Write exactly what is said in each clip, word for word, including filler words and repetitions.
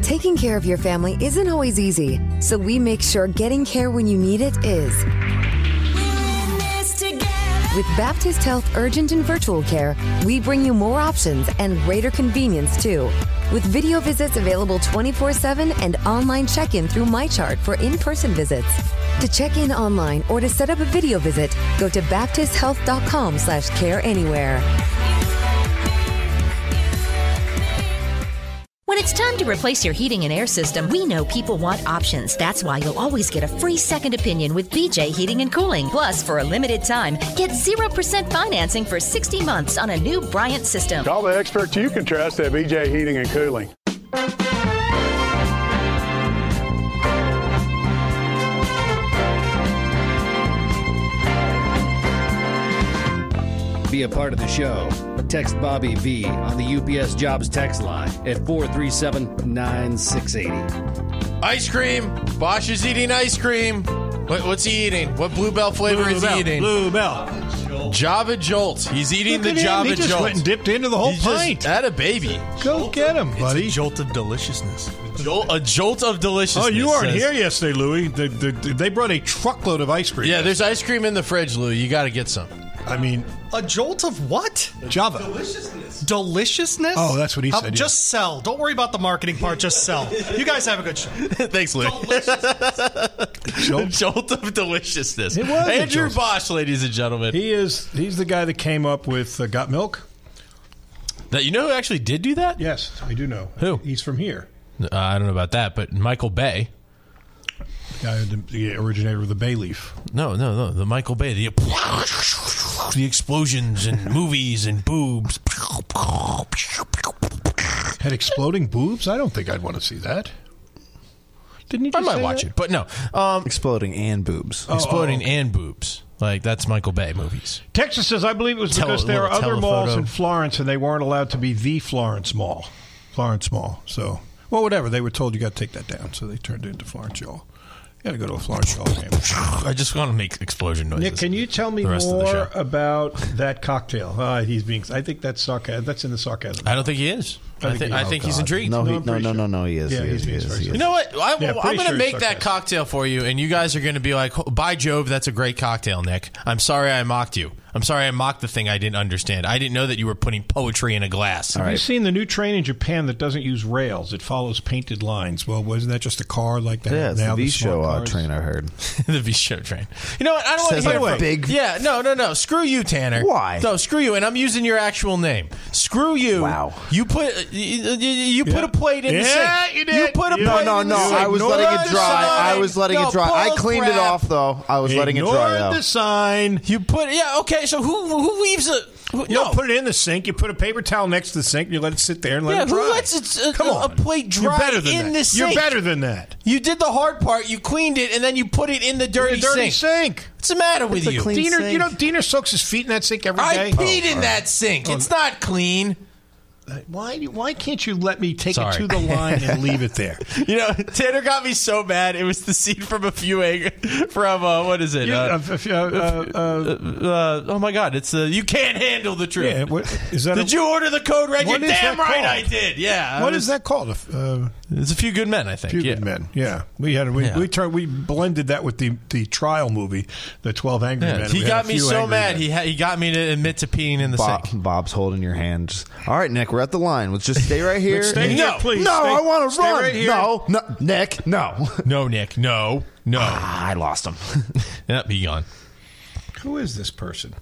Taking care of your family isn't always easy, so we make sure getting care when you need it is. With Baptist Health Urgent and Virtual Care, we bring you more options and greater convenience, too. With video visits available twenty-four seven and online check-in through MyChart for in-person visits. To check in online or to set up a video visit, go to baptist health dot com slash care anywhere. When it's time to replace your heating and air system, we know people want options. That's why you'll always get a free second opinion with B J Heating and Cooling. Plus, for a limited time, get zero percent financing for sixty months on a new Bryant system. Call the experts you can trust at B J Heating and Cooling. Be a part of the show. Text Bobby V on the U P S Jobs text line at four three seven, nine six eight zero. Ice cream. Bosch is eating ice cream. What, what's he eating? What Bluebell flavor Blue is Bell, he eating? Bluebell. Java Jolt. He's eating Look the at Java him. He just Jolt. went and dipped into the whole He's pint. Just had a baby. Go get him, buddy. It's a jolt of deliciousness. Jolt, a jolt of deliciousness. Oh, you weren't says- here yesterday, Louie. They, they, they brought a truckload of ice cream. Yeah, there's ice cream in the fridge, Lou. You got to get some. I mean, A jolt of what? Java. Deliciousness. Deliciousness? Oh, that's what he How- said, yeah. Just sell. Don't worry about the marketing part. Just sell. You guys have a good show. Thanks, Lou. Jolt. Jolt of deliciousness. It was a Andrew jolt. Bosch, ladies and gentlemen. He is. He's the guy that came up with uh, Got Milk. That you know who actually did do that? Yes, I do know. Who? He's from here. Uh, I don't know about that, but Michael Bay. The guy, the, the originator of the bay leaf. No, no, no. The Michael Bay. The, the explosions and movies and boobs. Had exploding boobs? I don't think I'd want to see that. Didn't you I just might say watch that? it, but no. Um, Exploding and boobs. Oh, exploding oh, okay. and boobs. Like, that's Michael Bay movies. Texas says, I believe it was Tele- because there are little other malls telephoto. in Florence and they weren't allowed to be the Florence Mall. Florence Mall. So, well, whatever. They were told you got to take that down, so they turned it into Florence Y'all. You got to go to a Florence Y'all game. I just want to make explosion noises. Nick, can you tell me the rest of the more show. about that cocktail? Uh, he's being. I think that's sarcasm. That's in the sarcasm. I don't think he is. I think think, he I is. think Oh, he's God. intrigued. No, No, he, I'm no, pretty no, sure. no, no, he is. Yeah, he he's is, being he is, sarcastic. he is. You know what? I, Yeah, I'm pretty going to sure make it's that sarcastic. cocktail for you, and you guys are going to be like, by Jove, that's a great cocktail, Nick. I'm sorry I mocked you. I'm sorry I mocked the thing I didn't understand. I didn't know that you were putting poetry in a glass. Have you seen the new train in Japan that doesn't use rails? It follows painted lines. Well, wasn't that just a car like that? Yeah, it's the Now V smart show uh, cars- train, I heard. The V show train. You know what? I don't want Says to hear like from big- Yeah, no, no, no. Screw you, Tanner. Why? No, screw you. And I'm using your actual name. Screw you. Wow. You put you, you, you put Yeah. a plate in the Yeah, sink. you did. put a You- No, plate no, in no. the sink. I was Ignore letting it the dry. sign. I was letting No, it dry. bull I cleaned it crap. off, though. I was letting it Ignored dry out. the sign. You put yeah. Okay, so who who leaves a who, You no. don't put it in the sink. You put a paper towel next to the sink and you let it sit there and let Yeah, it dry. who lets it, uh, Come a, on. a plate dry You're better than in that. the sink? You're better than that. You did the hard part. You cleaned it, and then you put it in the dirty, The dirty sink. sink. What's the matter with It's a you? clean Diener, sink. you know, Diener soaks his feet in that sink every I day. peed in that sink. It's not clean. Why? Why can't you let me take Sorry. it to the line and leave it there? You know, Tanner got me so mad. It was the scene from a few ang- from uh, what is it? Yeah, Uh, uh, uh, uh, uh, uh, oh my God! It's the you can't handle the truth. yeah, what, is that? Did a, you order the code red? What You're is damn that right called? I did. Yeah. What I is was- that called? Uh, It's a Few Good Men, I think. Few yeah. Good Men. Yeah, we had we Yeah. we turned we blended that with the the trial movie, the Twelve Angry Yeah. Men. He We had got a me few so angry mad. men. He ha- he got me to admit to peeing in the Bob, sink. Bob's holding your hand. Just, all right, Nick, we're at the line. Let's just stay right here. Let's stay No. here, please. No, Stay- I want to stay run. right here. No, no, Nick, no. No, Nick. No. No. Ah, I lost him. Yep, he gone. Who is this person?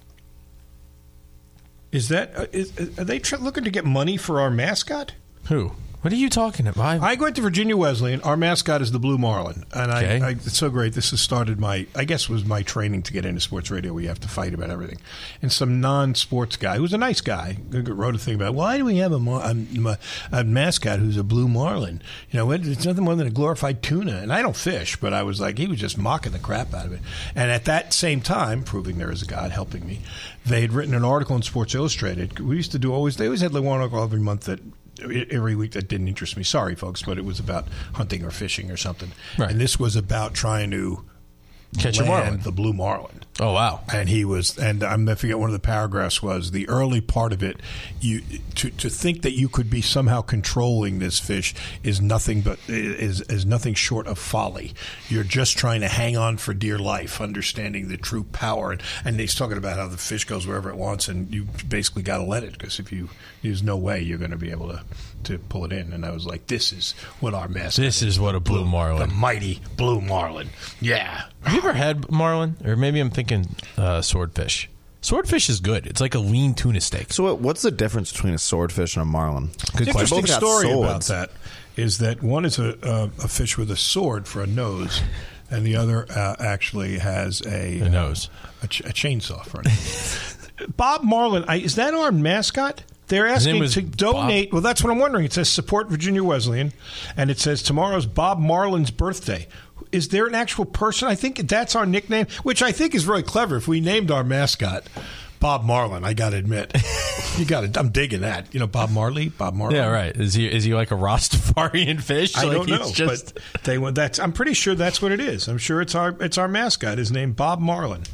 Is that uh, is, are they tr- looking to get money for our mascot? Who? What are you talking about? I went to Virginia Wesleyan. Our mascot is the Blue Marlin, and Okay. I, I, it's so great. This has started my, I guess, was my training to get into sports radio. We have to fight about everything. And some non-sports guy who's a nice guy wrote a thing about why do we have a, mar- a, a mascot who's a Blue Marlin? You know, it's nothing more than a glorified tuna. And I don't fish, but I was like, he was just mocking the crap out of it. And at that same time, proving there is a God helping me, they had written an article in Sports Illustrated. We used to do always. They always had like one article every month that. Every week that didn't interest me. Sorry, folks, but it was about hunting or fishing or something. Right. And this was about trying to Catch a land marlin. the blue marlin. Oh, wow. And he was, and I'm I forget one of the paragraphs was the early part of it. You to to think that you could be somehow controlling this fish is nothing but is is nothing short of folly. You're just trying to hang on for dear life, understanding the true power. And, and he's talking about how the fish goes wherever it wants, and you basically got to let it, because if you there's no way you're going to be able to to pull it in. And I was like, this is what our mascot. This is what a blue marlin, the mighty blue marlin. Yeah. Have you ever had marlin? Or maybe I'm thinking uh, swordfish. Swordfish is good. It's like a lean tuna steak. So what, what's the difference between a swordfish and a marlin? Good question. Interesting Both got story swords. about that is that one is a, a, a fish with a sword for a nose, and the other uh, actually has a, A nose. uh, a, ch- a chainsaw for it. Bob Marlin, I, is that our mascot? They're His name asking was to donate. Bob? Well, that's what I'm wondering. It says support Virginia Wesleyan, and it says tomorrow's Bob Marlin's birthday. Is there an actual person? I think that's our nickname, which I think is really clever. If we named our mascot Bob Marlin, I got to admit, you got to. I'm digging that. You know, Bob Marley, Bob Marlin. Yeah, right. Is he is he like a Rastafarian fish? I like don't know, he's just... but they want that's. I'm pretty sure that's what it is. I'm sure it's our it's our mascot. His name Bob Marlin.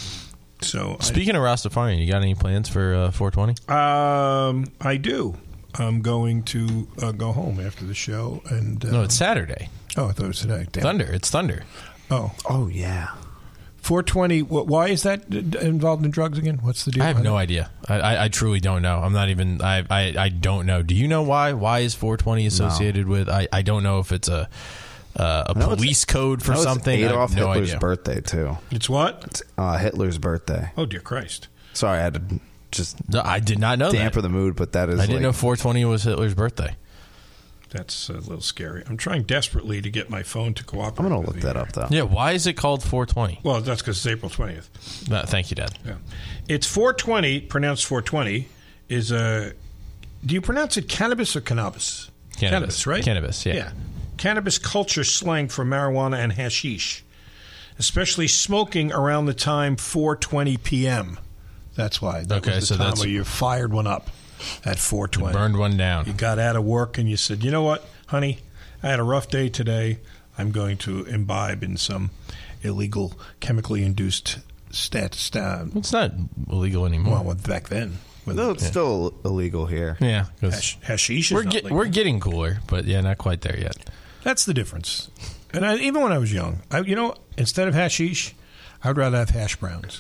So Speaking of Rastafarian, you got any plans for uh, four twenty? I, um, I do. I'm going to uh, go home after the show, and uh, No, it's Saturday. oh, I thought it was today. Damn. Thunder. It's Thunder. Oh, Oh, yeah. four twenty. Wh- why is that d- involved in drugs again? What's the deal? I have no don't- idea. I, I, I truly don't know. I'm not even. I, I, I don't know. Do you know why? Why is four twenty associated with? I, I don't know if it's a uh, a No, it's- police code for No, it's something. I Adolf have no Hitler's idea. birthday, too. It's what? It's uh, Hitler's birthday. Oh dear Christ! Sorry, I had to just No, I did not know damper that. the mood, but that is I didn't like, know four twenty was Hitler's birthday. That's a little scary. I'm trying desperately to get my phone to cooperate. I'm going to with look me that up, though. Yeah. Why is it called four twenty? Well, that's because it's April twentieth. Uh, thank you, Dad. Yeah, it's four twenty. Pronounced four twenty is a. Do you pronounce it cannabis or cannabis? Cannabis. right? Cannabis, yeah. Yeah. Cannabis culture slang for marijuana and hashish, especially smoking around the time four twenty p.m. That's why. That Okay, was the so time that's- where you fired one up at four twenty. Burned one down. You got out of work and you said, you know what, honey, I had a rough day today. I'm going to imbibe in some illegal chemically induced stat. stat It's not illegal anymore. well, back then. With No, it's still illegal here. yeah, 'cause hash, hashish is we're not get, legal. we're getting cooler, but yeah, not quite there yet. That's the difference. And I, even when I was young, I, you know, instead of hashish, I'd rather have hash browns.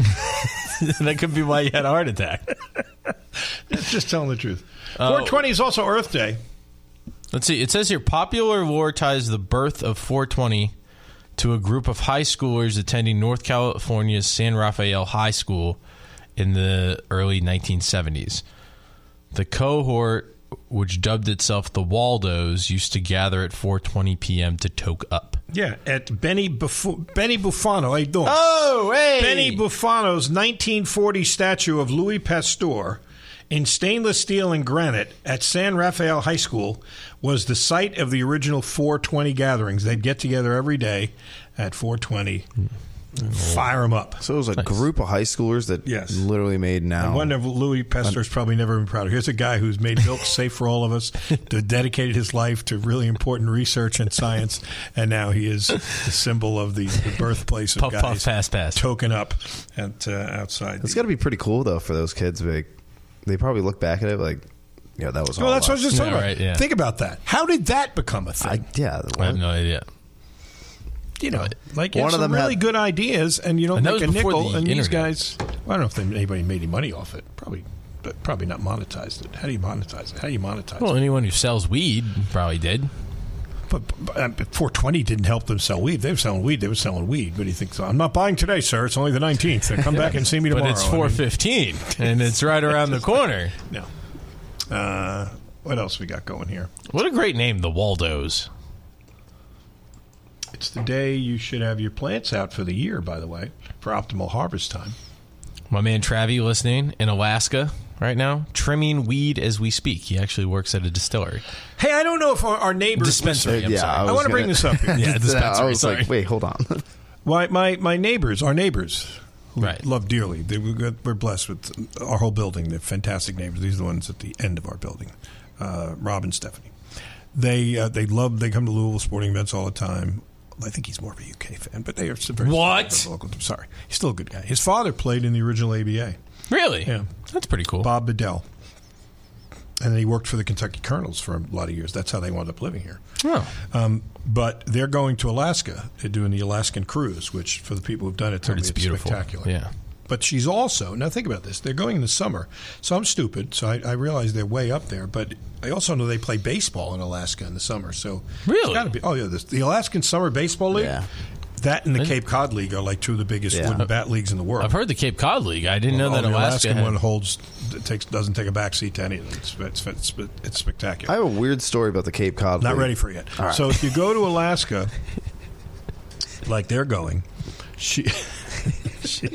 That could be why you had a heart attack. Just telling the truth. Oh. four twenty is also Earth Day. Let's see. It says here, popular lore ties the birth of four twenty to a group of high schoolers attending North California's San Rafael High School in the early nineteen seventies. The cohort, which dubbed itself the Waldos, used to gather at four twenty p.m. to toke up. Yeah, at Benny Buff- Benny Buffano. How you doing? Oh, hey! Benny Buffano's nineteen forty statue of Louis Pasteur in stainless steel and granite at San Rafael High School was the site of the original four twenty gatherings. They'd get together every day at four twenty, fire them up. So it was a group of high schoolers that Yes. literally made I now. wonder if Louis Pasteur's probably never been prouder. Here's a guy who's made milk safe for all of us, to dedicated his life to really important research and science, and now he is the symbol of the, the birthplace of Puff, guys puff, pass, pass. token up at uh, outside. It's got to be pretty cool, though, for those kids. Like, they probably look back at it like, yeah, that was all well, that's what I us. was just talking Yeah, about. right, yeah. Think about that. How did that become a thing? I, yeah. I have no idea. you know, like you One have of some them really had- good ideas, and you don't And that make a was before nickel. the And these internet. guys, well, I don't know if they, anybody made any money off it. Probably, but probably not monetized it. How do you monetize it? How do you monetize Well, it? anyone who sells weed probably did. But, but, uh, but four twenty didn't help them sell weed. They were selling weed. They were selling weed. What do you think? So I'm not buying today, sir. It's only the nineteenth. Come back and see me tomorrow. But it's I mean, four fifteen, and it's right around the corner. no. Uh, what else we got going here? What a great name, the Waldos. It's the day you should have your plants out for the year, by the way, for optimal harvest time. My man Travi listening in Alaska right now, trimming weed as we speak. He actually works at a distillery. Hey, I don't know if our, our neighbors Dispensary, listen. I'm yeah, sorry. I, I was want to bring gonna- this up here. Yeah, dispensary, I was sorry. like, wait, hold on. My, my my neighbors, our neighbors, who Right. love dearly. They, we got, we're blessed with our whole building. They're fantastic neighbors. These are the ones at the end of our building, uh, Rob and Stephanie. They uh, they love. They come to Louisville sporting events all the time. I think he's more of a U K fan, but they are very What? local. I'm sorry, he's still a good guy. His father played in the original A B A. Really? Yeah, that's pretty cool. Bob Bedell, and then he worked for the Kentucky Colonels for a lot of years. That's how they wound up living here. Oh. Um, but they're going to Alaska. They're doing the Alaskan cruise, which for the people who've done it, tell me it's it's beautiful. spectacular. Yeah. But she's also, now think about this, they're going in the summer. So I'm stupid, so I, I realize they're way up there. But I also know they play baseball in Alaska in the summer. So Really? It's gotta be, oh, yeah, this, the Alaskan Summer Baseball League, Yeah. that and the Cape Cod League are like two of the biggest Yeah. wooden bat leagues in the world. I've heard the Cape Cod League. I didn't know Oh, that the Alaska Alaskan had- one holds, it takes, doesn't take a backseat to anything. It's, it's, it's, it's spectacular. I have a weird story about the Cape Cod Not League. ready for it yet. All right. So if you go to Alaska, like they're going, she, she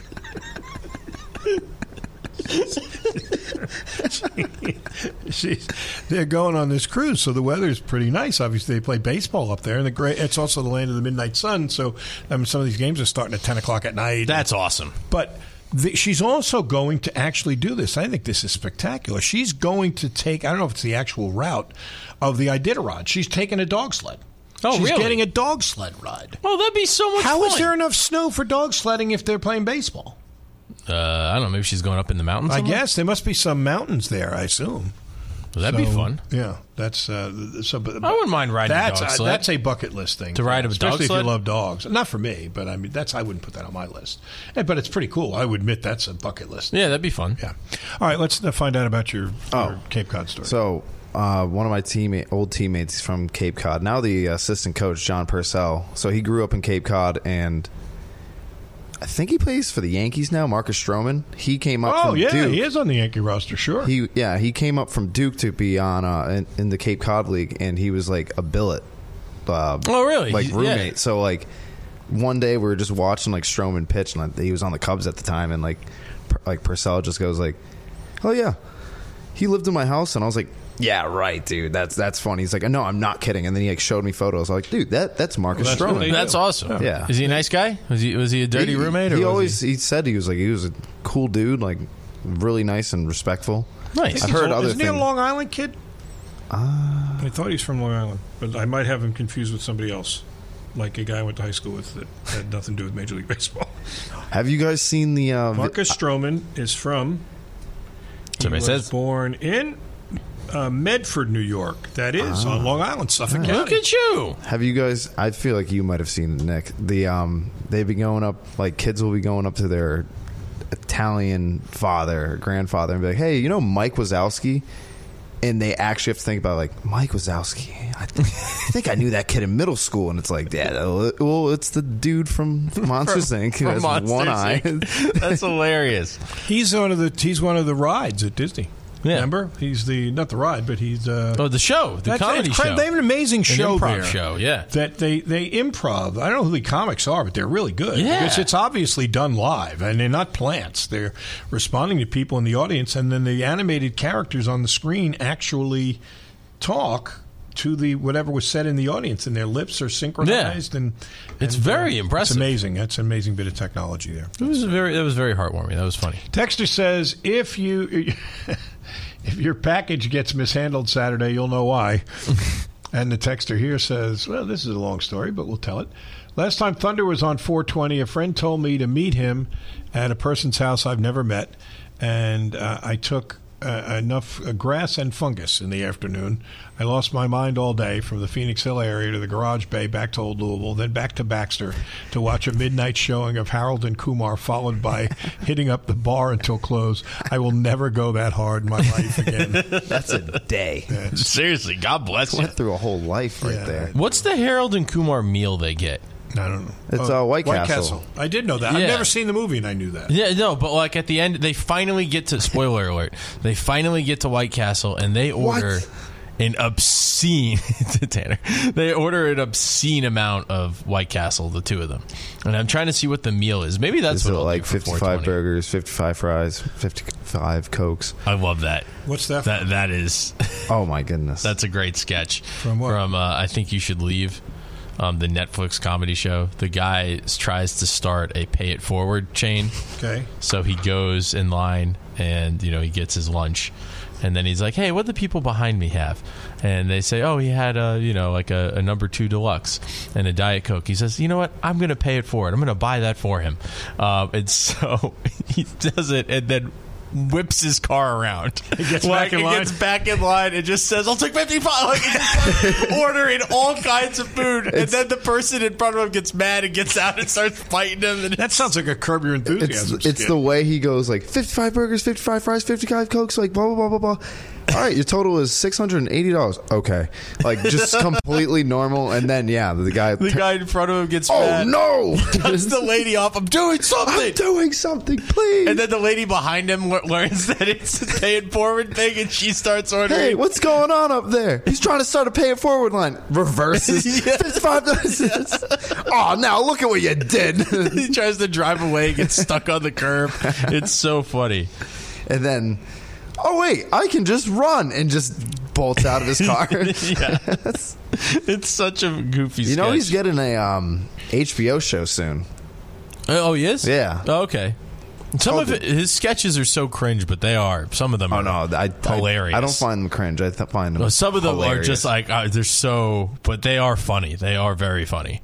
she's, they're going on this cruise, so the weather's pretty nice. Obviously, they play baseball up there, and the great. It's also the land of the midnight sun, so I mean, some of these games are starting at ten o'clock at night. That's awesome. But the, she's also going to actually do this. I think this is spectacular. She's going to take. I don't know if it's the actual route of the Iditarod. She's taking a dog sled. Oh, She's really? getting a dog sled ride. Oh, that'd be so much How fun. is there enough snow for dog sledding if they're playing baseball? Uh, I don't know. Maybe she's going up in the mountains I somewhere? guess there must be some mountains there. I assume. Well, that'd be So, fun. Yeah, that's. Uh, so, but, I wouldn't mind riding a that's, dog uh, sled. That's a bucket list thing To ride a dog especially sled? if you love dogs. Not for me, but I mean, that's I wouldn't put that on my list. Eh, But it's pretty cool. I would admit that's a bucket list. Yeah, that'd be fun. Yeah. All right, let's uh, find out about your, Oh. your Cape Cod story. So, uh, one of my teammate, old teammates from Cape Cod, now the assistant coach, John Purcell. So he grew up in Cape Cod, and I think he plays for the Yankees now. Marcus Stroman. He came up. oh from yeah, Duke. he is on the Yankee roster. Sure. He yeah, he came up from Duke to be on uh, in, in the Cape Cod League, and he was like a billet. Uh, Oh, really? Like Yeah. roommate. So like one day we were just watching like Stroman pitch, and like, he was on the Cubs at the time, and like per, like Purcell just goes like, "Oh yeah, he lived in my house," and I was like, "Yeah, right, dude. That's that's funny." He's like, "No, I'm not kidding." And then he like showed me photos. I was like, "Dude, that that's Marcus Well, that's what Stroman." they That's do. awesome. Yeah. Is he a nice guy? Was he was he a dirty he, roommate? Or He was always he? said he was like he was a cool dude, like really nice and respectful. Nice. I've heard other Isn't things. he a Long Island kid? Uh, I thought he's from Long Island, but I might have him confused with somebody else, like a guy I went to high school with that had nothing to do with Major League Baseball. have you guys seen the uh, vi- Marcus Stroman is from. He Somebody was says. born in uh, Medford, New York. That is on Long Island, Suffolk County. Look at you. Have you guys? I feel like you might have seen it, Nick. The um, they've been going up. Like kids will be going up to their Italian father, or grandfather, and be like, "Hey, you know Mike Wazowski?" And they actually have to think about like Mike Wazowski. I, th- I think I knew that kid in middle school, and it's like, yeah, well, it's the dude from Monsters Incorporated who From has Monsters, one eye. Incorporated. That's hilarious. He's one of the he's one of the rides at Disney. Yeah. Remember, he's the not the ride, but he's uh, Oh, the show, the that's- comedy it's cra- show. They have an amazing show improv there. show, yeah. That they they improv. I don't know who the comics are, but they're really good. Yeah. Because it's obviously done live, and they're not plants. They're responding to people in the audience, and then the animated characters on the screen actually talk to the whatever was said in the audience, and their lips are synchronized. And, It's and, very uh, impressive. It's amazing. That's an amazing bit of technology there. It was very that was very heartwarming. That was funny. Texter says if you if your package gets mishandled Saturday, you'll know why. And the texter here says, well, this is a long story, but we'll tell it. Last time Thunder was on four twenty, a friend told me to meet him at a person's house I've never met, and uh, I took uh, enough uh, grass and fungus in the afternoon. I lost my mind all day from the Phoenix Hill area to the Garage Bay, back to Old Louisville, then back to Baxter to watch a midnight showing of Harold and Kumar, followed by hitting up the bar until close. I will never go that hard in my life again. That's a day. Seriously, God bless you. Went through a whole life right Yeah. there. What's the Harold and Kumar meal they get? I don't know. It's, Oh, uh, White Castle. I did know that. Yeah. I've never seen the movie, and I knew that. Yeah, no, but like at the end, they finally get to spoiler alert. They finally get to White Castle, and they order What? an obscene to Tanner. They order an obscene amount of White Castle, the two of them. And I'm trying to see what the meal is. Maybe that's Is what it I'll like do for fifty-five four twenty. burgers, fifty-five fries, fifty-five Cokes? I love that. What's that? That that is Oh my goodness. that's a great sketch From what? From uh, I Think You Should Leave. Um, the Netflix comedy show. The guy tries to start a pay it forward chain. Okay. So he goes in line and, you know, he gets his lunch. And then he's like, hey, what do the people behind me have? And they say, oh, he had a, you know, like a, a number two deluxe and a Diet Coke. He says, you know what? I'm going to pay it forward. I'm going to buy that for him. Um, and so he does it and then whips his car around. He gets like, back in he line. gets back in line and just says, I'll take fifty-five. Like, he's just like ordering all kinds of food. And then the person in front of him gets mad and gets out and starts fighting him. And That sounds like a Curb Your Enthusiasm. It's, it's skit. the way he goes, like, fifty-five burgers, fifty-five fries, fifty-five Cokes, like, blah, blah, blah, blah, blah. All right, your total is six hundred eighty dollars. Okay. Like, just completely normal. And then, yeah, the guy... the guy in front of him gets oh, mad. no! Cuts the lady off. I'm doing something. I'm doing something, please. And then the lady behind him le- learns that it's a pay it forward thing, and she starts ordering. Hey, what's going on up there? He's trying to start a pay it forward line. Reverses. Yeah. fifty-five dollars. Oh, now look at what you did. He tries to drive away, gets stuck on the curb. It's so funny. And then, oh, wait, I can just run and just bolts out of his car. Yeah. It's such a goofy You know, sketch. he's getting a um, H B O show soon. Oh, he is? Yeah. Oh, okay. Some Oh, of it, his sketches are so cringe, but they are. Some of them Oh, are no. I, hilarious. I, I don't find them cringe. I th- find them Well, some of them hilarious. are just like, uh, they're so, but they are funny. They are very funny.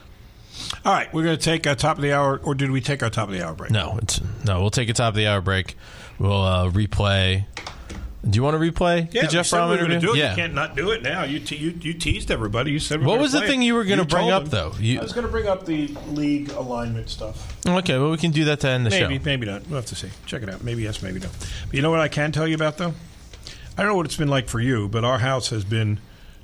All right, we're going to take a top of the hour, or did we take our top of the hour break? No, it's, no, we'll take a top of the hour break. We'll uh, replay. Do you want to replay Yeah, the Jeff we said Brown we were going interview? to do it. Yeah. You can't not do it now. You te- you, you teased everybody. You said we What were was the play thing it. you were gonna bring told up, them. though? You- I was going to bring up the league alignment stuff. Okay, well, we can do that to end the Maybe, show. maybe not. We'll have to see. Check it out. Maybe yes, maybe no. But you know what I can tell you about, though? I don't know what it's been like for you, but our house has been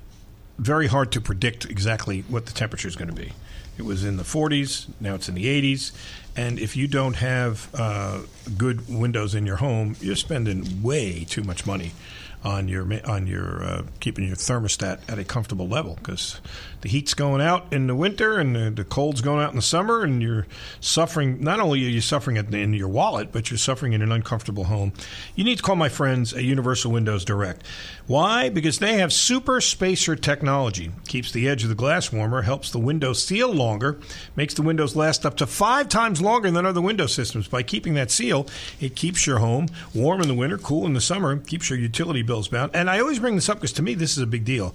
very hard to predict exactly what the temperature is going to be. It was in the forties. Now it's in the eighties. And if you don't have uh, good windows in your home, you're spending way too much money on your on your uh, keeping your thermostat at a comfortable level, because the heat's going out in the winter and the, the cold's going out in the summer, and you're suffering. Not only are you suffering in your wallet, but you're suffering in an uncomfortable home. You need to call my friends at Universal Windows Direct. Why? Because they have super spacer technology. Keeps the edge of the glass warmer, helps the windows seal longer, makes the windows last up to five times longer than other window systems. By keeping that seal, it keeps your home warm in the winter, cool in the summer, keeps your utility bills down. And I always bring this up because to me this is a big deal.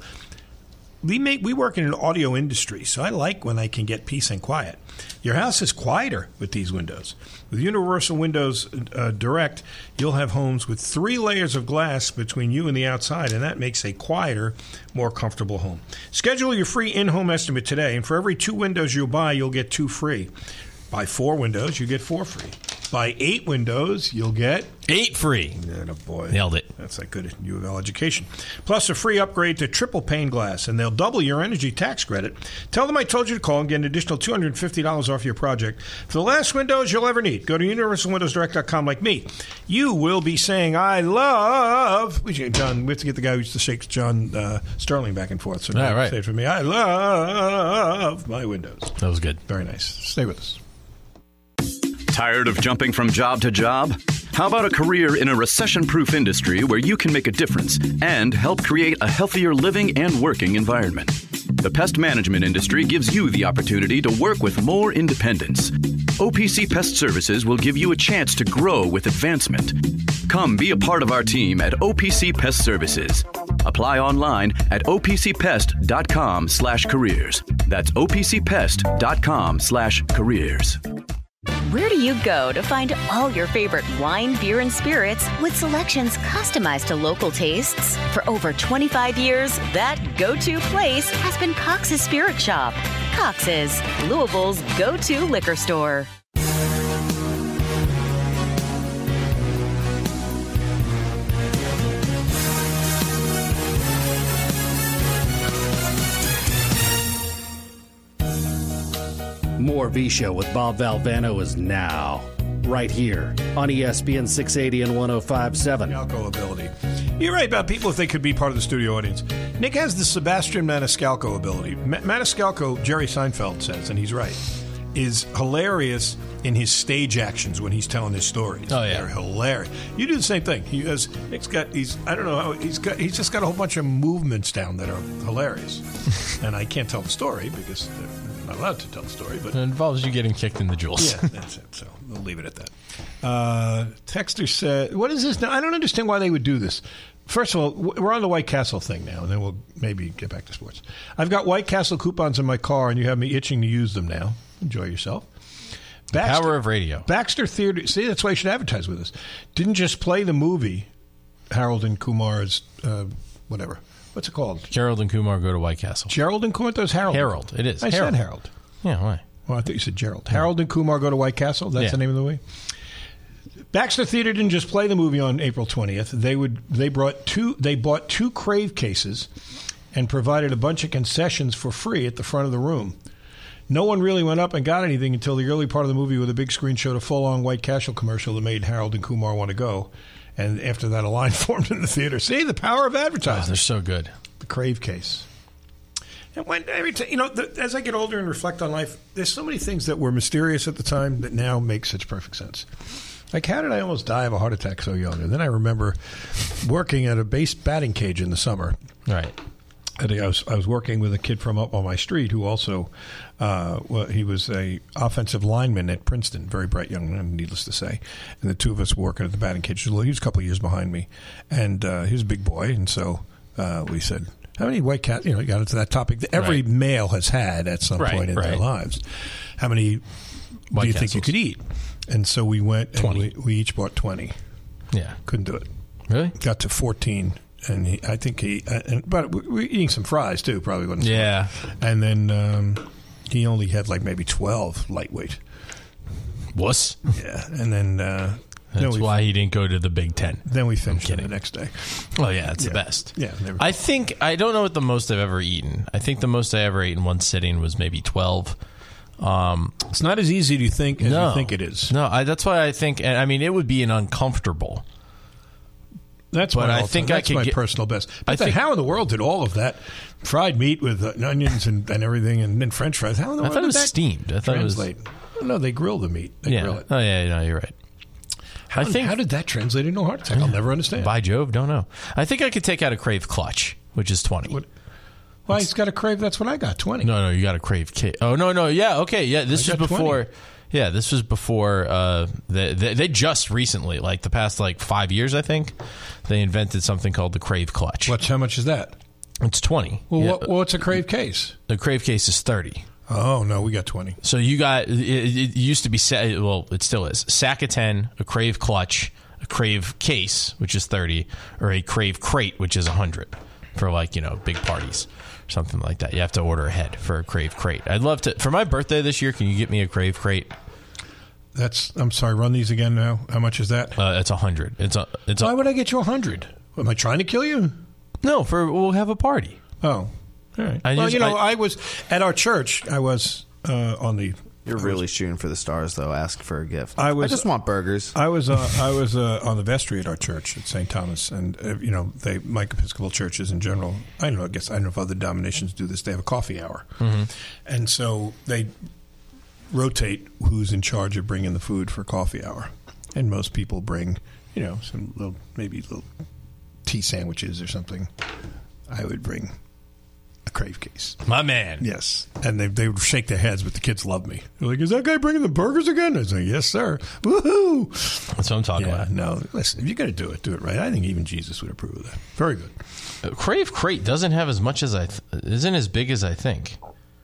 We make we work in an audio industry, so I like when I can get peace and quiet. Your house is quieter with these windows. With Universal Windows uh, Direct, you'll have homes with three layers of glass between you and the outside, and that makes a quieter, more comfortable home. Schedule your free in-home estimate today, and for every two windows you'll buy, you'll get two free. Buy four windows, you get four free. Buy eight windows, you'll get Eight free. Oh boy. Nailed it. That's like good at U of L education. Plus a free upgrade to triple pane glass, and they'll double your energy tax credit. Tell them I told you to call and get an additional two hundred fifty dollars off your project. For the last windows you'll ever need, go to universal windows direct dot com like me. You will be saying, I love... We should, John, we have to get the guy who used to shake John uh, Sterling back and forth. So Yeah, right. say it for me. I love my windows. That was good. Very nice. Stay with us. Tired of jumping from job to job? How about a career in a recession-proof industry where you can make a difference and help create a healthier living and working environment? The pest management industry gives you the opportunity to work with more independence. O P C Pest Services will give you a chance to grow with advancement. Come be a part of our team at O P C Pest Services. Apply online at o p c pest dot com slash careers. That's o p c pest dot com slash careers. Where do you go to find all your favorite wine, beer, and spirits with selections customized to local tastes? For over twenty-five years, that go-to place has been Cox's Spirit Shop. Cox's, Louisville's go-to liquor store. More V-Show with Bob Valvano is now, right here on E S P N six eighty and one oh five point seven. Maniscalco ability. You're right about people if they could be part of the studio audience. Nick has the Sebastian Maniscalco ability. Ma- Maniscalco, Jerry Seinfeld says, and he's right, is hilarious in his stage actions when he's telling his stories. Oh, yeah. They're hilarious. You do the same thing. He has, Nick's got, he's, I don't know how, he's got, he's just got a whole bunch of movements down that are hilarious. And I can't tell the story because I'm not allowed to tell the story, but It involves you getting kicked in the jewels. yeah, that's it. So we'll leave it at that. Uh, Texter said, what is this now? I don't understand why they would do this. First of all, we're on the White Castle thing now, and then we'll maybe get back to sports. I've got White Castle coupons in my car, and you have me itching to use them now. Enjoy yourself. Baxter, Power of radio. Baxter Theater. See, that's why you should advertise with us. Didn't just play the movie, Harold and Kumar's, uh, whatever. What's it called? Gerald and Kumar go to White Castle. Gerald and Kumar? That was Harold. Harold. It is. I Harold. said Harold. Yeah, why? Well, I thought you said Gerald. Yeah. Harold and Kumar go to White Castle? That's yeah. the name of the movie? Baxter Theater didn't just play the movie on April twentieth. They would they brought two they bought two Crave cases and provided a bunch of concessions for free at the front of the room. No one really went up and got anything until the early part of the movie where the big screen showed a full-on White Castle commercial that made Harold and Kumar want to go. And after that, a line formed in the theater. See, the power of advertising. Oh, they're so good. The Crave case. And when every time, you know, the, as I get older and reflect on life, there's so many things that were mysterious at the time that now make such perfect sense. Like, how did I almost die of a heart attack so young? And then I remember working at a base batting cage in the summer. Right. I was I was working with a kid from up on my street who also, uh, well, he was a offensive lineman at Princeton, very bright young man, needless to say. And the two of us were working at the batting cage. He was a couple of years behind me, and uh, he was a big boy. And so uh, we said, "How many white cats?" You know, got into that topic that every right. male has had at some right, point in right. their lives. How many white do you castles. think you could eat? And so we went, and we, we each bought twenty. Yeah, couldn't do it. Really? Got to fourteen. And he, I think he, uh, and, but we were eating some fries too. Probably wasn't. Yeah. Smart. And then um, he only had like maybe twelve lightweight. Wuss. Yeah, and then uh, that's then we, why he didn't go to the Big Ten. Then we finished it the next day. Oh yeah, it's yeah. the best. Yeah. Never. I think I don't know what the most I've ever eaten. I think the most I ever ate in one sitting was maybe twelve. Um, it's not as easy as you think as no, you think it is. No, I, that's why I think. And I mean, it would be an uncomfortable. That's but my I think that's I could my get, personal best. But I then think, how in the world did all of that fried meat with uh, onions and, and everything, and then French fries? How in the I world thought did it was that steamed. I thought translate? it was. No, they grill the meat. They yeah. grill it. Oh yeah, no, you're right. How, I think how did that translate into a heart attack? I'll never understand. By Jove, don't know. I think I could take out a Crave Clutch, which is twenty. What? Well, he's got a Crave. That's what I got. Twenty. No, no, you got a Crave K. Oh no, no, yeah, okay, yeah. This I was got before. twenty. Yeah, this was before. Uh, they, they they just recently, like the past like five years, I think, they invented something called the Crave Clutch. What's how much is that? It's twenty. Well, yeah. what, what's a Crave case? The Crave case is thirty. Oh no, we got twenty. So you got it, it used to be sa- well, it still is sack of ten, a Crave Clutch, a Crave case, which is thirty, or a Crave crate, which is a hundred, for like you know big parties. Something like that. You have to order ahead for a Crave crate. I'd love to. For my birthday this year, can you get me a Crave crate? That's. I'm sorry. Run these again now. How much is that? Uh, it's a hundred. It's a. It's Why a, would I get you a hundred? Am I trying to kill you? No. For we'll have a party. Oh, all right. I well, just, you know, I, I was at our church. I was uh, on the. You're I really was, shooting for the stars, though. Ask for a gift. I was. I just want burgers. I was. Uh, I was uh, on the vestry at our church at Saint Thomas, and uh, you know, they Mike Episcopal churches in general. I don't know. I guess I don't know if other denominations do this. They have a coffee hour, mm-hmm. and so they rotate who's in charge of bringing the food for coffee hour. And most people bring, you know, some little maybe little tea sandwiches or something. I would bring a Crave case. My man. Yes. And they they would shake their heads, but the kids love me. They're like, is that guy bringing the burgers again? I say, yes, sir. Woohoo! That's what I'm talking yeah, about. No, listen, if you're going to do it, do it right. I think even Jesus would approve of that. Very good. Uh, Crave Crate doesn't have as much as I th- isn't as big as I think.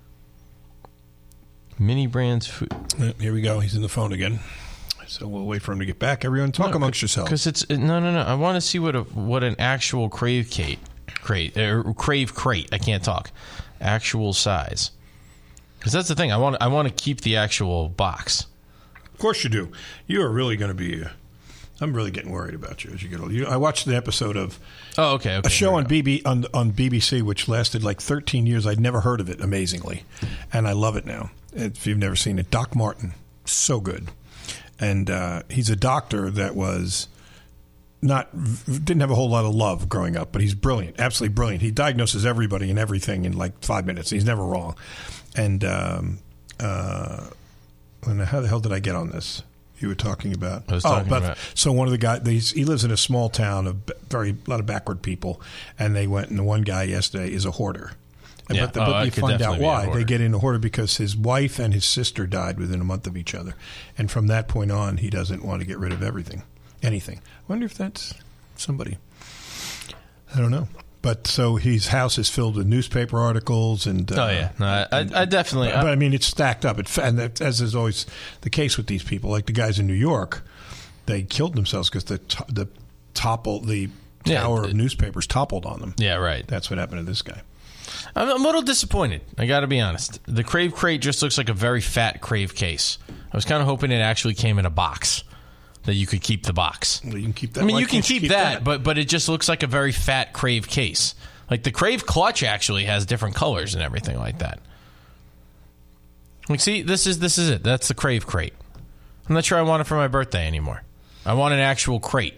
Mini Brands food. Uh, here we go. He's in the phone again. So we'll wait for him to get back. Everyone, talk no, amongst yourselves. Because it's no, no, no. I want to see what a, what an actual Crave crate, crate, or Crave crate. I can't talk. Actual size. Because that's the thing. I want I want to keep the actual box. Of course you do. You are really going to be. Uh, I'm really getting worried about you as you get older. You, I watched the episode of oh, okay, okay a show on B B on on B B C which lasted like thirteen years. I'd never heard of it, amazingly, and I love it now. If you've never seen it, Doc Martin, so good, and uh, he's a doctor that was not didn't have a whole lot of love growing up, but he's brilliant, absolutely brilliant. He diagnoses everybody and everything in like five minutes. He's never wrong, and um, uh, and how the hell did I get on this? You were talking about. I was oh, talking but about. So one of the guys, these, he lives in a small town of very a lot of backward people, and they went. And the one guy yesterday is a hoarder. And Yeah. But, the, Oh, but I you could find out definitely be a why hoarder. they get into hoarder because his wife and his sister died within a month of each other, and from that point on, he doesn't want to get rid of everything, anything. I wonder if that's somebody. I don't know. But so his house is filled with newspaper articles and. Uh, oh yeah, no, I, I definitely. But, but I mean, it's stacked up. It, and that, as is always the case with these people, like the guys in New York, they killed themselves because the to, the topple the tower yeah, of newspapers toppled on them. Yeah, right. That's what happened to this guy. I'm a little disappointed. I got to be honest. The Crave crate just looks like a very fat Crave case. I was kind of hoping it actually came in a box. That you could keep the box. Well, you can keep that. I mean, Why you can keep, keep that, that, but but it just looks like a very fat Crave case. Like the Crave clutch actually has different colors and everything like that. Like, see, this is this is it. That's the Crave crate. I'm not sure I want it for my birthday anymore. I want an actual crate.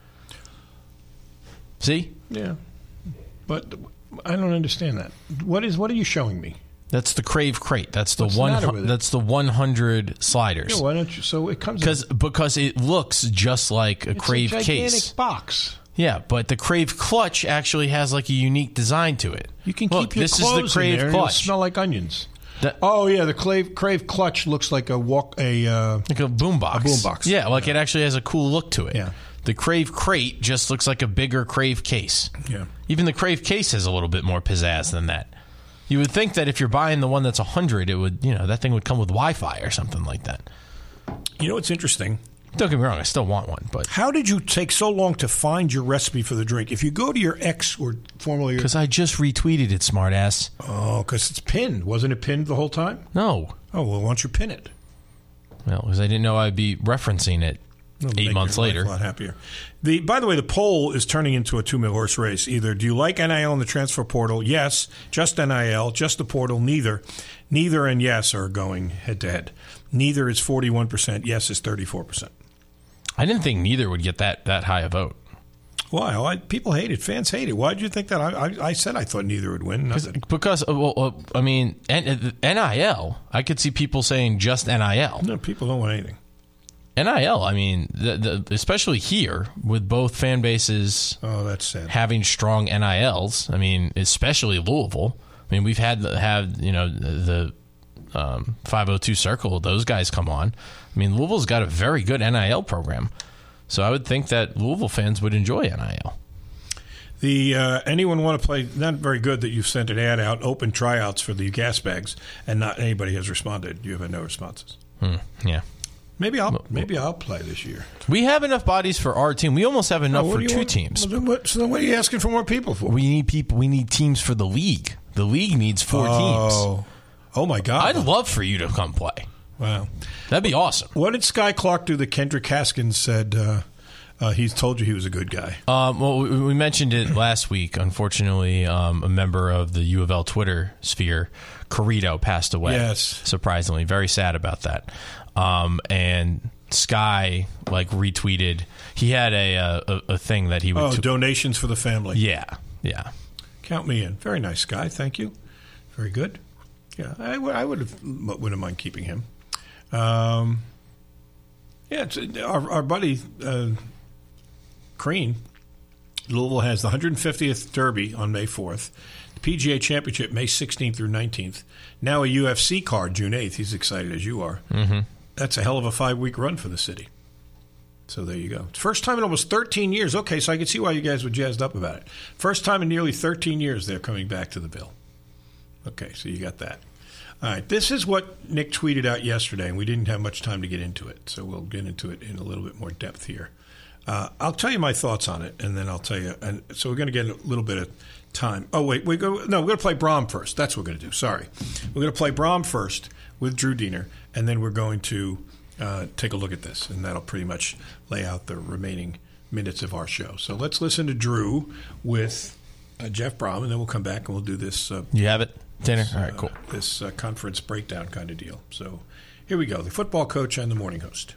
See? Yeah, but I don't understand that. What is? What are you showing me? That's the Crave crate. That's the What's one. the matter with it? That's the one hundred sliders. Yeah, why don't you? So it comes because because it looks just like a it's Crave a gigantic case box. Yeah, but the Crave clutch actually has like a unique design to it. You can Look, keep your this clothes is the Crave in there and clutch. it'll smell like onions. That, oh yeah, the Crave Crave clutch looks like a walk a uh, like a boombox. A boombox. Yeah, like yeah. it actually has a cool look to it. Yeah. The Crave crate just looks like a bigger Crave case. Yeah. Even the Crave case has a little bit more pizzazz than that. You would think that if you're buying the one that's one hundred, it would, you know, that thing would come with Wi-Fi or something like that. You know what's interesting? Don't get me wrong, I still want one, but how did you take so long to find your recipe for the drink? If you go to your ex or formerly, because I just retweeted it, smartass. Oh, because it's pinned. Wasn't it pinned the whole time? No. Oh well, why don't you pin it? Well, because I didn't know I'd be referencing it. It'll Eight months later. A lot happier. The by the way, the poll is turning into a two-mile horse race. Either do you like N I L in the transfer portal? Yes. Just N I L. Just the portal? Neither. Neither and yes are going head-to-head. Neither is forty-one percent. Yes is thirty-four percent. I didn't think neither would get that, that high a vote. Why? Well, I, people hate it. Fans hate it. Why did you think that? I, I, I said I thought neither would win. Nothing. Because, well, uh, I mean, N I L, I could see people saying just N I L. No, people don't want anything. N I L, I mean, the, the, especially here with both fan bases oh, that's sad. having strong N I Ls. I mean, especially Louisville. I mean, we've had have you know the um, five oh two Circle. Those guys come on. I mean, Louisville's got a very good N I L program, so I would think that Louisville fans would enjoy N I L. The uh, anyone want to play? Not very good that you've sent an ad out, open tryouts for the gas bags, and not anybody has responded. You have had no responses. Hmm, yeah. Maybe I'll maybe I'll play this year. We have enough bodies for our team. We almost have enough oh, for two want? teams. Well, then what, so then what are you asking for more people for? We need people. We need teams for the league. The league needs four oh. teams. Oh my God! I'd love for you to come play. Wow, that'd be awesome. What did Sky Clark do that Kendrick Haskins said uh, uh, he's told you he was a good guy? Um, well, we, we mentioned it last week. Unfortunately, um, a member of the U of L Twitter sphere, Carrito, passed away. Yes, surprisingly, very sad about that. Um, and Sky like retweeted. He had a a, a thing that he would oh t- donations for the family. Yeah, yeah. Count me in. Very nice, Sky. Thank you. Very good. Yeah, I, w- I would have wouldn't mind keeping him. Um, yeah, it's, our our buddy uh, Crean, Louisville has the one hundred fiftieth Derby on May fourth, the P G A Championship May sixteenth through nineteenth. Now a U F C card June eighth. He's excited as you are. Mm-hmm. That's a hell of a five week run for the city. So there you go. First time in almost thirteen years. Okay, so I can see why you guys were jazzed up about it. First time in nearly thirteen years they're coming back to the Ville. Okay, so you got that. All right, this is what Nick tweeted out yesterday, and we didn't have much time to get into it, so we'll get into it in a little bit more depth here. Uh, I'll tell you my thoughts on it, and then I'll tell you. And so we're going to get a little bit of time. Oh wait, we go. No, we're going to play Braum first. That's what we're going to do. Sorry, we're going to play Braum first with Drew Diener, and then we're going to uh, take a look at this, and that'll pretty much lay out the remaining minutes of our show. So let's listen to Drew with uh, Jeff Braum, and then we'll come back and we'll do this. Uh, you have it, Tanner? This, All right, cool. Uh, this uh, conference breakdown kind of deal. So here we go. The football coach and the morning host.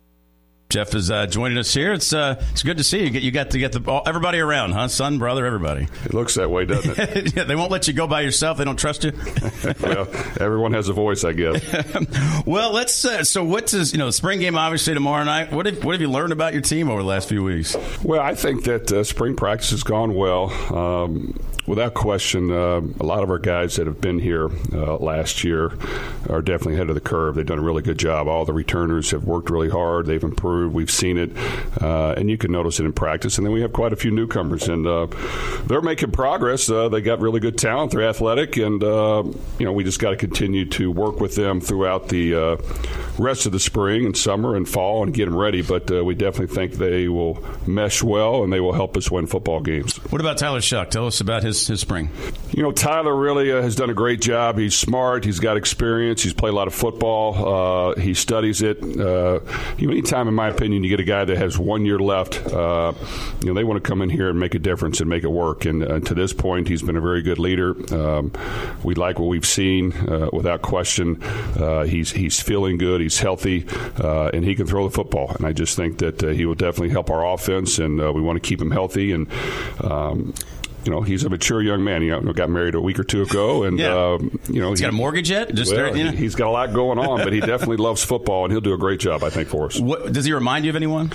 Jeff is uh, joining us here. It's uh, it's good to see you. You got to get the all, everybody around, huh? Son, brother, everybody. It looks that way, doesn't it? Yeah, they won't let you go by yourself. They don't trust you. Well, everyone has a voice, I guess. Well, let's. Uh, so, what's this? You know, spring game obviously tomorrow night. What have what have you learned about your team over the last few weeks? Well, I think that uh, spring practice has gone well. Um, without question, uh, a lot of our guys that have been here uh, last year are definitely ahead of the curve. They've done a really good job. All the returners have worked really hard. They've improved. We've seen it, uh, and you can notice it in practice. And then we have quite a few newcomers, and uh, they're making progress. Uh, they got really good talent. They're athletic, and uh, you know we just got to continue to work with them throughout the uh, rest of the spring and summer and fall and get them ready. But uh, we definitely think they will mesh well, and they will help us win football games. What about Tyler Shuck? Tell us about his, his spring. You know, Tyler really uh, has done a great job. He's smart. He's got experience. He's played a lot of football. Uh, he studies it. Uh, you know, anytime, in my opinion, you get a guy that has one year left, uh, you know, they want to come in here and make a difference and make it work. And uh, to this point, he's been a very good leader. Um, we like what we've seen, uh, without question. Uh, he's he's feeling good. He's healthy, uh, and he can throw the football. And I just think that uh, he will definitely help our offense, and uh, we want to keep him healthy. And um, you know, he's a mature young man. He got married a week or two ago, and yeah. uh, you know, he's he, got a mortgage yet. Just well, you know? He's got a lot going on, but he definitely loves football, and he'll do a great job, I think, for us. What, does he remind you of anyone?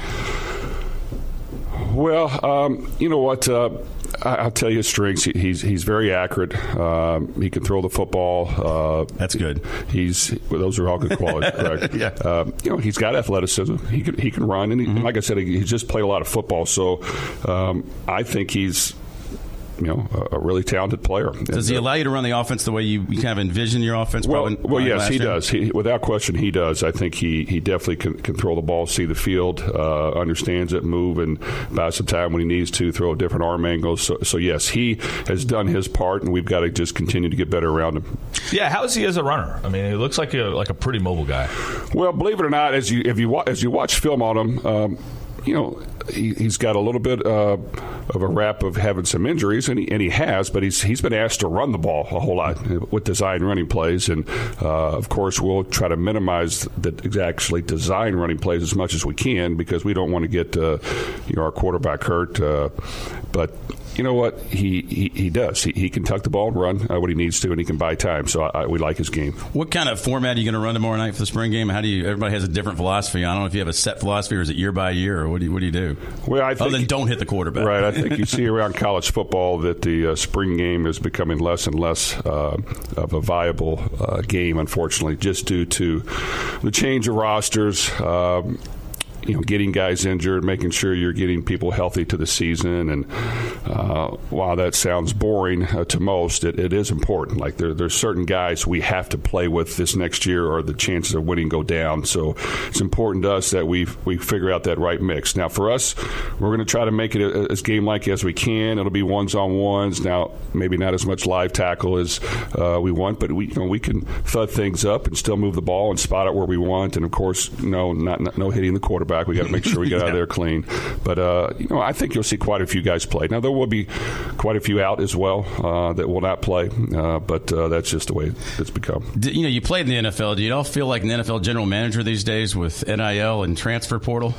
Well, um, you know what? Uh, I'll tell you his strengths. He's he's very accurate. Um, he can throw the football. Uh, That's good. He's well, those are all good qualities. Correct. yeah. Um, you know, he's got athleticism. He can he can run, and he, mm-hmm. like I said, he, he's just played a lot of football. So um, I think he's, you know, a, a really talented player. Does he allow you to run the offense the way you, you kind of envision your offense? Well, probably, well yes, he year? does. He, without question, he does. I think he, he definitely can, can throw the ball, see the field, uh, understands it, move, and buy some time when he needs to, throw different arm angles. So, so, yes, he has done his part, and we've got to just continue to get better around him. Yeah, how is he as a runner? I mean, he looks like a like a pretty mobile guy. Well, believe it or not, as you if you as you watch film on him, um, you know, he, he's got a little bit uh, of a rap of having some injuries, and he, and he has, but he's he's been asked to run the ball a whole lot with design running plays, and uh, of course we'll try to minimize the actually design running plays as much as we can because we don't want to get uh, you know our quarterback hurt, uh, but. You know what? He he, he does. He, he can tuck the ball and run uh, what he needs to, and he can buy time. So I, I, we like his game. What kind of format are you going to run tomorrow night for the spring game? How do you? Everybody has a different philosophy. I don't know if you have a set philosophy or is it year by year, or what do you what do you do? Well, I think, other than don't hit the quarterback. Right. I think you see around college football that the uh, spring game is becoming less and less uh, of a viable uh, game, unfortunately, just due to the change of rosters. Um, You know, getting guys injured, making sure you're getting people healthy to the season, and uh, while that sounds boring uh, to most, it, it is important. Like there, there's certain guys we have to play with this next year, or the chances of winning go down. So it's important to us that we we figure out that right mix. Now, for us, we're going to try to make it as game-like as we can. It'll be ones on ones. Now, maybe not as much live tackle as uh, we want, but we you know we can thud things up and still move the ball and spot it where we want. And of course, no, not, not no hitting the quarterback. We got to make sure we get out of there clean. But, uh, you know, I think you'll see quite a few guys play. Now, there will be quite a few out as well uh, that will not play, uh, but uh, that's just the way it's become. You know, you played in the N F L. Do you all feel like an N F L general manager these days with N I L and transfer portal?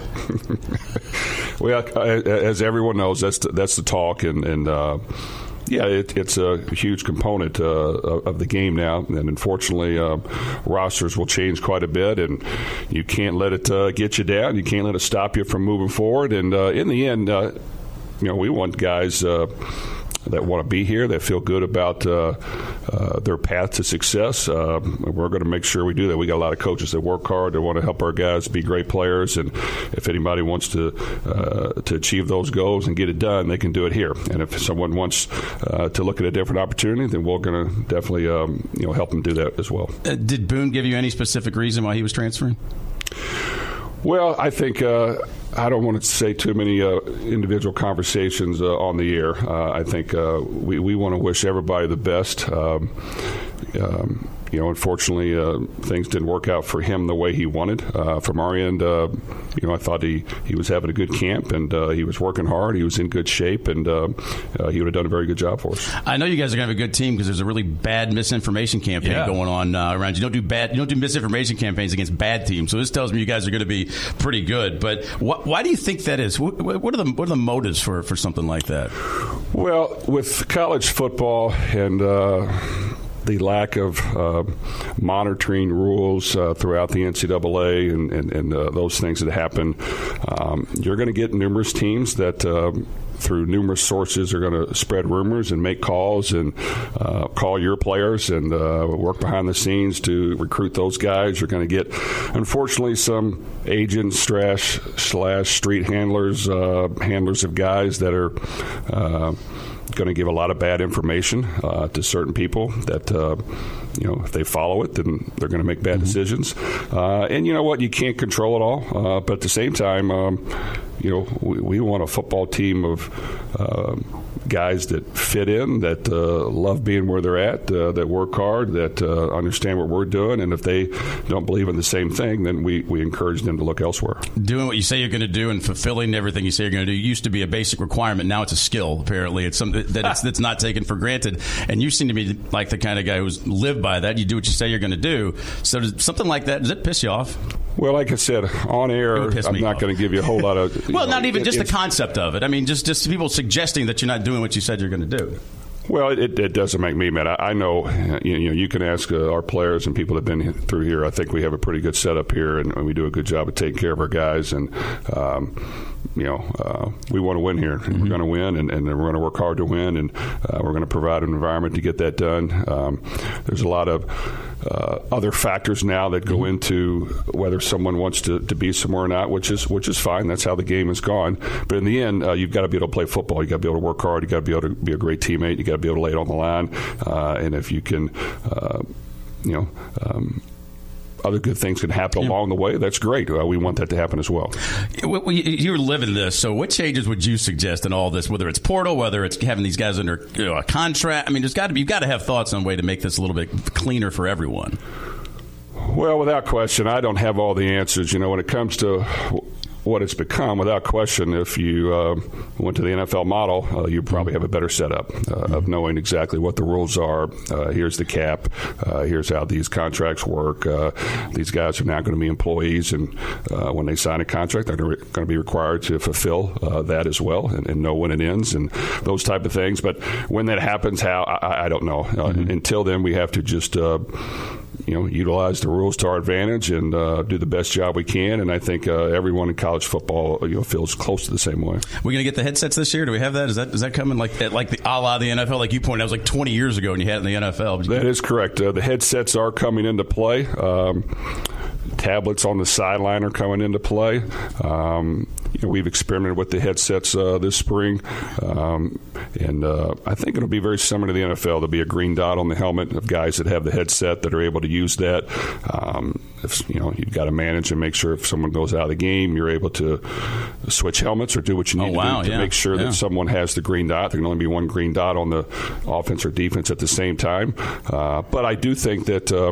Well, as everyone knows, that's the, that's the talk, and, and uh, yeah, it, it's a huge component uh, of the game now, and unfortunately, uh, rosters will change quite a bit, and you can't let it uh, get you down. You can't let it stop you from moving forward. And uh, in the end, uh, you know, we want guys uh, that want to be here, that feel good about uh, uh, their path to success. Uh, we're going to make sure we do that. We got a lot of coaches that work hard. They want to help our guys be great players, and if anybody wants to uh, to achieve those goals and get it done, they can do it here. And if someone wants uh, to look at a different opportunity, then we're going to definitely um, you know help them do that as well. Uh, did Boone give you any specific reason why he was transferring? Well, I think uh, I don't want to say too many uh, individual conversations uh, on the air. Uh, I think uh, we, we want to wish everybody the best. Um, um, you know, unfortunately, uh, things didn't work out for him the way he wanted. Uh, from our end, uh, you know, I thought he, he was having a good camp, and uh, he was working hard. He was in good shape, and uh, uh, he would have done a very good job for us. I know you guys are going to have a good team because there's a really bad misinformation campaign yeah. going on uh, around. You don't do bad. You don't do misinformation campaigns against bad teams. So this tells me you guys are going to be pretty good. But wh- why do you think that is? What, what are the what are the motives for, for something like that? Well, with college football and uh, the lack of uh, monitoring rules uh, throughout the N C double A and, and, and uh, those things that happen, um, you're going to get numerous teams that uh, through numerous sources, are going to spread rumors and make calls and uh, call your players and uh, work behind the scenes to recruit those guys. You're going to get, unfortunately, some agents slash, slash street handlers, uh, handlers of guys that are uh, going to give a lot of bad information uh, to certain people that, uh, you know, if they follow it, then they're going to make bad mm-hmm. decisions. Uh, and you know what? You can't control it all. Uh, but at the same time, um, you know, we, we want a football team of uh, guys that fit in, that uh, love being where they're at, uh, that work hard, that uh, understand what we're doing. And if they don't believe in the same thing, then we, we encourage them to look elsewhere. Doing what you say you're going to do and fulfilling everything you say you're going to do used to be a basic requirement. Now it's a skill, apparently. It's something that it's, that's not taken for granted. And you seem to be like the kind of guy who's lived by that. You do what you say you're going to do. So does something like that, does it piss you off? Well, like I said, on air, I'm not going to give you a whole lot of... well, know, not even it, just the concept of it. I mean, just, just people suggesting that you're not doing what you said you're going to do. Well, it, it doesn't make me mad. I, I know, you know, you can ask uh, our players and people that have been through here. I think we have a pretty good setup here, and, and we do a good job of taking care of our guys. And, um, you know, uh, we want to win here. Mm-hmm. We're going to win, and, and we're going to work hard to win, and uh, we're going to provide an environment to get that done. Um, there's a lot of uh, other factors now that go mm-hmm. into whether someone wants to, to be somewhere or not, which is which is fine. That's how the game has gone. But in the end, uh, you've got to be able to play football. You've got to be able to work hard. You've got to be able to be a great teammate. You've got to be able to lay it on the line. Uh, and if you can, uh, you know, um, other good things can happen yeah. along the way. That's great. Uh, we want that to happen as well. You're living this, so what changes would you suggest in all this? Whether it's portal, whether it's having these guys under you know, a contract. I mean, there's got to be, you've got to have thoughts on a way to make this a little bit cleaner for everyone. Well, without question, I don't have all the answers. You know, when it comes to what it's become, without question, if you uh, went to the N F L model, uh, you probably have a better setup uh, mm-hmm. of knowing exactly what the rules are. Uh, here's the cap. Uh, here's how these contracts work. Uh, these guys are now going to be employees, and uh, when they sign a contract, they're going to be required to fulfill uh, that as well and, and know when it ends and those type of things. But when that happens, how, I, I don't know. Uh, mm-hmm. Until then, we have to just uh, you know, utilize the rules to our advantage and uh, do the best job we can. And I think uh, everyone in college football, you know, feels close to the same way. We're going to get the headsets this year. Do we have that? Is that is that coming like like the a la the N F L? Like you pointed out, it was like twenty years ago, and you had it in the N F L. That is correct. Uh, the headsets are coming into play. Um, tablets on the sideline are coming into play. Um, you know, we've experimented with the headsets uh, this spring, um, and uh, I think it'll be very similar to the N F L. There'll be a green dot on the helmet of guys that have the headset that are able to use that. Um, if, you know, you've got to manage and make sure if someone goes out of the game, you're able to switch helmets or do what you need oh, wow, to do to yeah. make sure yeah. that someone has the green dot. There can only be one green dot on the offense or defense at the same time. Uh, but I do think that, uh,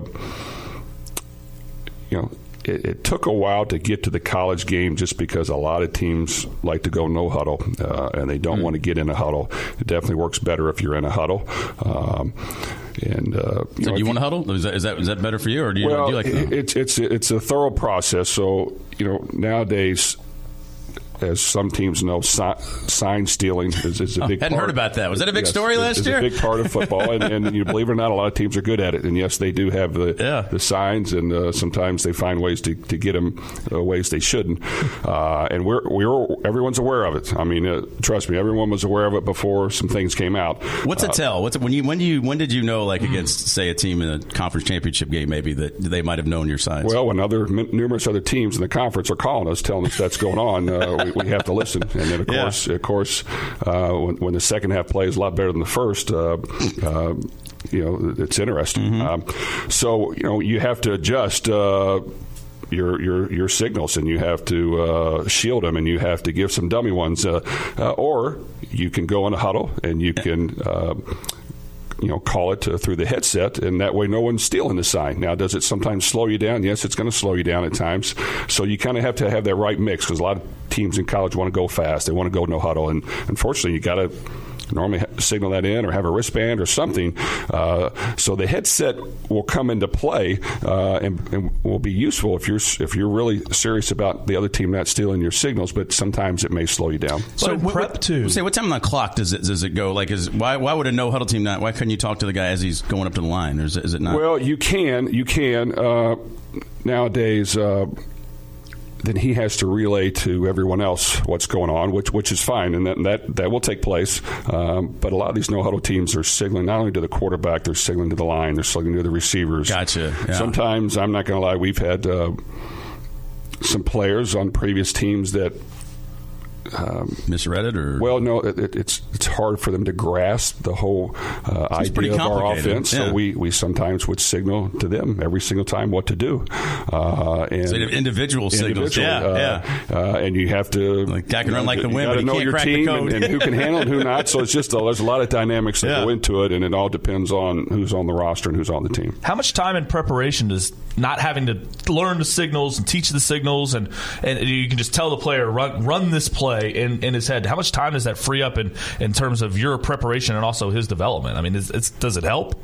you know, It, it took a while to get to the college game just because a lot of teams like to go no huddle, uh, and they don't mm. want to get in a huddle. It definitely works better if you're in a huddle. Um, and uh, you so know, do you want to huddle? Is that, is that is that better for you, or do you, well, do you like it, it's it's it's a thorough process. So you know nowadays, as some teams know, si- sign stealing is, is a oh, big hadn't part. heard about that. Was that a big yes, story last it's year? It's a big part of football, and, and you know, believe it or not, a lot of teams are good at it. And yes, they do have the yeah. the signs, and uh, sometimes they find ways to, to get them uh, ways they shouldn't. Uh, and we're we're everyone's aware of it. I mean, uh, trust me, everyone was aware of it before some things came out. What's uh, it tell? What's it, when you when you when did you know, like against say a team in a conference championship game, maybe that they might have known your signs? Well, when other numerous other teams in the conference are calling us, telling us that's going on, uh, we, we have to listen. And then of yeah. course. Of course, uh, when, when the second half plays a lot better than the first, uh, uh, you know, it's interesting. Mm-hmm. Um, so, you know, you have to adjust uh, your your your signals, and you have to uh, shield them, and you have to give some dummy ones, uh, uh, or you can go in a huddle and you can. Uh, you know, call it uh, through the headset, and that way no one's stealing the sign. Now, does it sometimes slow you down? Yes, it's going to slow you down at times. So you kind of have to have that right mix, because a lot of teams in college want to go fast. They want to go no huddle, and unfortunately, you got to normally ha- signal that in or have a wristband or something. Uh, so the headset will come into play uh, and, and will be useful if you're if you're really serious about the other team not stealing your signals, but sometimes it may slow you down. So what, prep too. Say, what time on the clock does it does it go? Like, is why why would a no huddle team not? Why couldn't you talk to the guy as he's going up to the line? Or is it, is it not? Well, you can. You can uh, nowadays. Uh, then he has to relay to everyone else what's going on, which which is fine, and that that, that will take place. Um, but a lot of these no-huddle teams are signaling not only to the quarterback, they're signaling to the line, they're signaling to the receivers. Gotcha. Yeah. Sometimes, I'm not going to lie, we've had uh, some players on previous teams that Um, misread it, or well, no, it, it, it's it's hard for them to grasp the whole uh, idea of our offense. Yeah. So we, we sometimes would signal to them every single time what to do. Uh, and so individual signals, individual, yeah, uh, yeah. Uh, and you have to like that can run like the you wind, got but to you know can't your crack team the code. and, and who can handle it, and who not. So it's just a, there's a lot of dynamics that Yeah. go into it, and it all depends on who's on the roster and who's on the team. How much time in preparation does not having to learn the signals and teach the signals, and, and you can just tell the player run run this play in, in his head? How much time does that free up in, in terms of your preparation and also his development? I mean, it's, it's, does it help?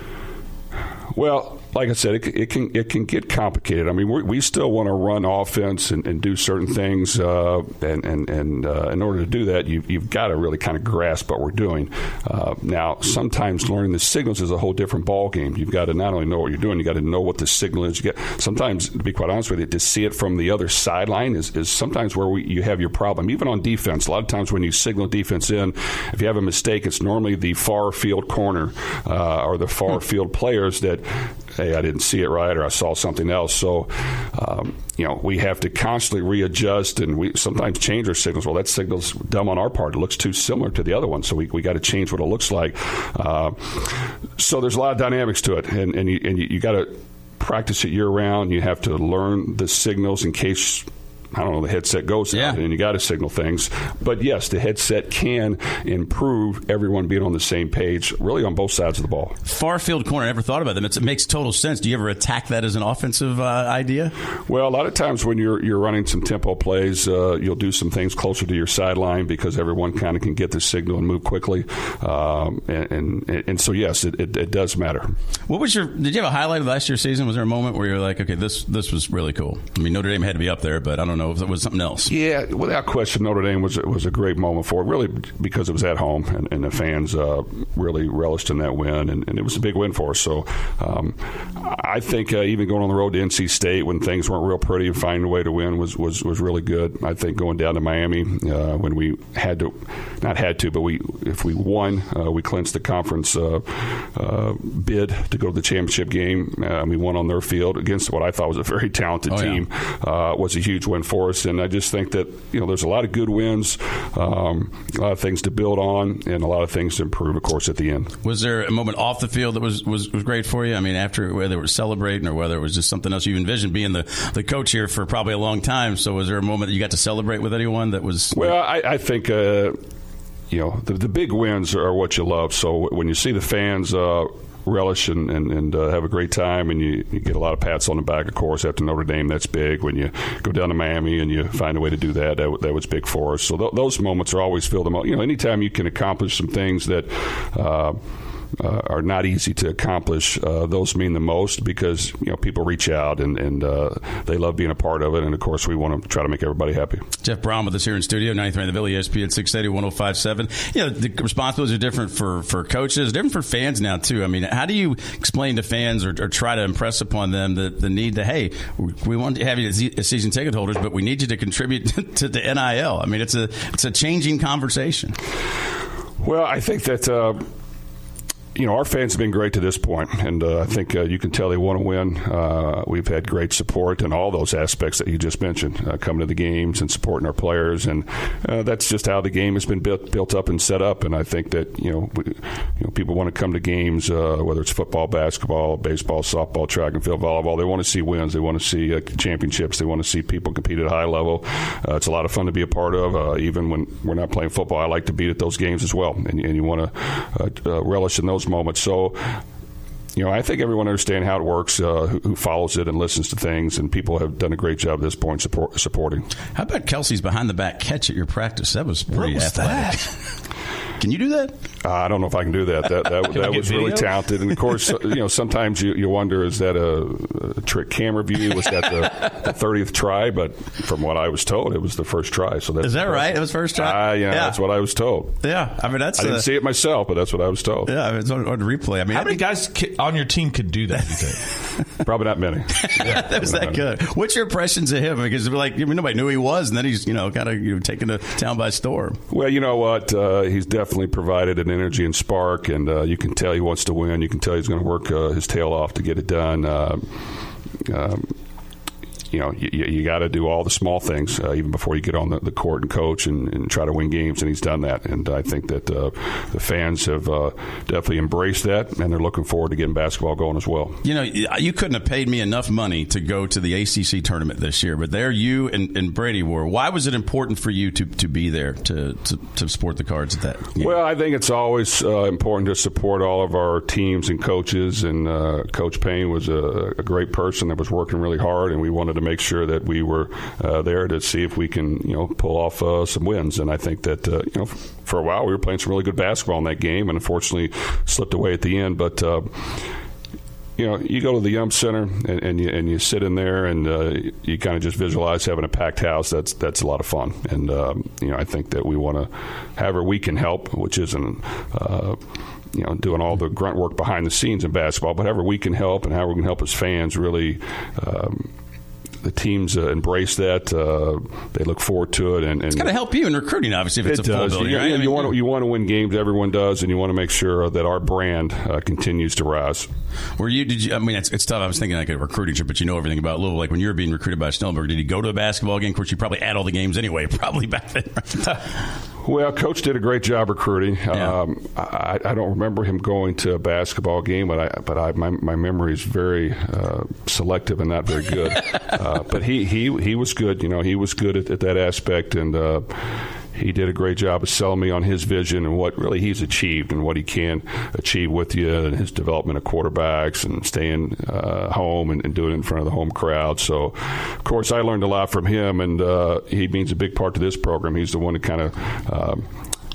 Well, like I said, it, it can it can get complicated. I mean, we, we still want to run offense and, and do certain things, uh, and and and uh, in order to do that, you, you've got to really kind of grasp what we're doing. Uh, now, sometimes learning the signals is a whole different ball game. You've got to not only know what you're doing, you got to know what the signal is. You get sometimes, to be quite honest with you, to see it from the other sideline is, is sometimes where we, you have your problem. Even on defense, a lot of times when you signal defense in, if you have a mistake, it's normally the far field corner uh, or the far field players that, hey, I didn't see it right, or I saw something else. So, um, you know, we have to constantly readjust, and we sometimes change our signals. Well, that signal's dumb on our part. It looks too similar to the other one, so we we got to change what it looks like. Uh, so there's a lot of dynamics to it, and and you, and you, you got to practice it year round. You have to learn the signals in case, I don't know, the headset goes yeah. out and you got to signal things. But yes, the headset can improve everyone being on the same page, really on both sides of the ball. Far field corner, I never thought about them. It's, it makes total sense. Do you ever attack that as an offensive uh, idea? Well, a lot of times when you're you're running some tempo plays, uh, you'll do some things closer to your sideline because everyone kind of can get the signal and move quickly. Um, and, and and so yes, it, it, it does matter. What was your? Did you have a highlight of last year's season? Was there a moment where you're like, okay, this this was really cool? I mean, Notre Dame had to be up there, but I don't know if it was something else. Yeah, without question, Notre Dame was was a great moment for it, really because it was at home, and, and the fans uh, really relished in that win, and, and it was a big win for us. So um, I think uh, even going on the road to N C State when things weren't real pretty and finding a way to win was, was, was really good. I think going down to Miami uh, when we had to, not had to, but we if we won, uh, we clinched the conference uh, uh, bid to go to the championship game. Uh, we won on their field against what I thought was a very talented oh, team. Yeah. Uh, was a huge win for us, and I just think that you know there's a lot of good wins, um, a lot of things to build on, and a lot of things to improve, of course, at the end. Was there a moment off the field that was, was, was great for you? I mean, after whether it was celebrating or whether it was just something else you envisioned being the, the coach here for probably a long time. So was there a moment that you got to celebrate with anyone that was? Well, I, I think. Uh, you know, the, the big wins are what you love. So when you see the fans uh, relish and, and, and uh, have a great time, and you, you get a lot of pats on the back, of course, after Notre Dame, that's big. When you go down to Miami and you find a way to do that, that, that was big for us. So th- those moments are always feel the most. You know, anytime you can accomplish some things that uh, uh, are not easy to accomplish, uh, those mean the most because, you know, people reach out and, and uh, they love being a part of it. And, of course, we want to try to make everybody happy. Jeff Brown with us here in studio, ninety-three in the Ville, E S P N six eighty, one oh five point seven. You know, the responsibilities are different for, for coaches, different for fans now, too. I mean, how do you explain to fans or, or try to impress upon them the, the need to, hey, we want to have you as season ticket holders, but we need you to contribute to the N I L? I mean, it's a it's a changing conversation. Well, I think that uh, you know, our fans have been great to this point, and uh, I think uh, you can tell they want to win. Uh, we've had great support in all those aspects that you just mentioned, uh, coming to the games and supporting our players, and uh, that's just how the game has been built, built up and set up. And I think that you know, we, you know, people want to come to games, uh, whether it's football, basketball, baseball, softball, track and field, volleyball. They want to see wins. They want to see uh, championships. They want to see people compete at a high level. Uh, it's a lot of fun to be a part of. Uh, even when we're not playing football, I like to be at those games as well, and, and you want to uh, uh, relish in those moments. So, you know, I think everyone understands how it works, uh, who, who follows it and listens to things, and people have done a great job at this point support, supporting. How about Kelsey's behind the back catch at your practice? That was pretty what was athletic. That? Can you do that? Uh, I don't know if I can do that. That that, that was really talented. And of course, you know, sometimes you, you wonder, is that a, a trick camera view? Was that the, the thirtieth try? But from what I was told, it was the first try. So that's is that right? It was first try. Uh, yeah, yeah, that's what I was told. Yeah, I mean that's. I didn't uh, see it myself, but that's what I was told. Yeah, I mean, it's on, on replay. I mean, how many guys on your team could do that? You think? Probably not many. Yeah, that was that good. What's your impressions of him? Because like, I mean, nobody knew who he was, and then he's you know kind of you know, taking the town by storm. Well, you know what? Uh, he's definitely provided an energy and spark, and uh, you can tell he wants to win. You can tell he's going to work uh, his tail off to get it done. Uh, um, You know, you, you got to do all the small things uh, even before you get on the, the court and coach and, and try to win games, and he's done that. And I think that uh, the fans have uh, definitely embraced that, and they're looking forward to getting basketball going as well. You know, you couldn't have paid me enough money to go to the A C C tournament this year, but there you and, and Brady were. Why was it important for you to, to be there to, to, to support the Cards at that game? Well, I think it's always uh, important to support all of our teams and coaches, and uh, Coach Payne was a, a great person that was working really hard, and we wanted to make sure that we were uh, there to see if we can, you know, pull off uh, some wins. And I think that, uh, you know, for a while we were playing some really good basketball in that game, and unfortunately slipped away at the end. But uh, you know, you go to the Yum Center and, and you and you sit in there, and uh, you kind of just visualize having a packed house. That's that's a lot of fun. And um, you know, I think that we want to, however we can help, which isn't. Uh, You know, doing all the grunt work behind the scenes in basketball, but however we can help and how we can help as fans, really, um, the teams uh, embrace that. Uh, they look forward to it, and, and it's going to help you in recruiting, obviously, if it's it a full does. building. You, Right? you, I mean, you want to you want to win games. Everyone does, and you want to make sure that our brand uh, continues to rise. Were you? Did you? I mean, it's, it's tough. I was thinking like a recruiting trip, but you know everything about Louisville. Like when you were being recruited by Schnellenberger, did you go to a basketball game? Of course, you probably had all the games anyway. Probably back then. Right? Well, Coach did a great job recruiting. Yeah. Um, I, I don't remember him going to a basketball game, but I, but I, my, my memory is very uh, selective and not very good. uh, but he, he he was good. You know, he was good at, at that aspect, and uh, he did a great job of selling me on his vision and what really he's achieved and what he can achieve with you, and his development of quarterbacks and staying uh, home and, and doing it in front of the home crowd. So, of course, I learned a lot from him, and uh, he means a big part to this program. He's the one who kind of um,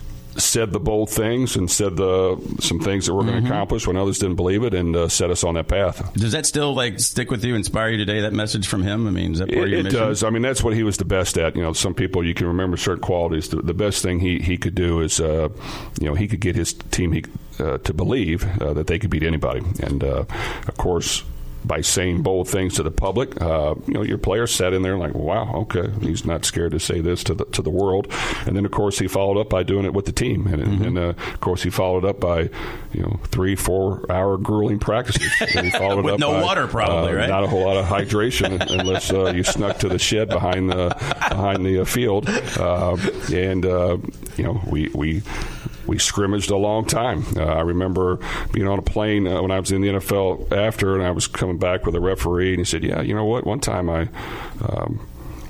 said the bold things and said the some things that we're going to Mm-hmm. accomplish when others didn't believe it, and uh, set us on that path. Does that still like stick with you, inspire you today? That message from him. I mean, is that part It, of your it mission? does. I mean, that's what he was the best at. You know, some people you can remember certain qualities. The, the best thing he, he could do is, uh, you know, he could get his team he, uh, to believe uh, that they could beat anybody. And uh, of course, by saying bold things to the public, uh, you know, your players sat in there like, wow, okay, he's not scared to say this to the to the world. And then, of course, he followed up by doing it with the team. And, mm-hmm. and uh, of course, he followed up by, you know, three, four-hour grueling practices. And he followed with up no by, water, probably, uh, right? Not a whole lot of hydration unless uh, you snuck to the shed behind the behind the uh, field. Uh, and uh, you know, we we. We scrimmaged a long time. Uh, I remember being on a plane uh, when I was in the N F L after, and I was coming back with a referee, and he said, yeah, you know what? One time I um,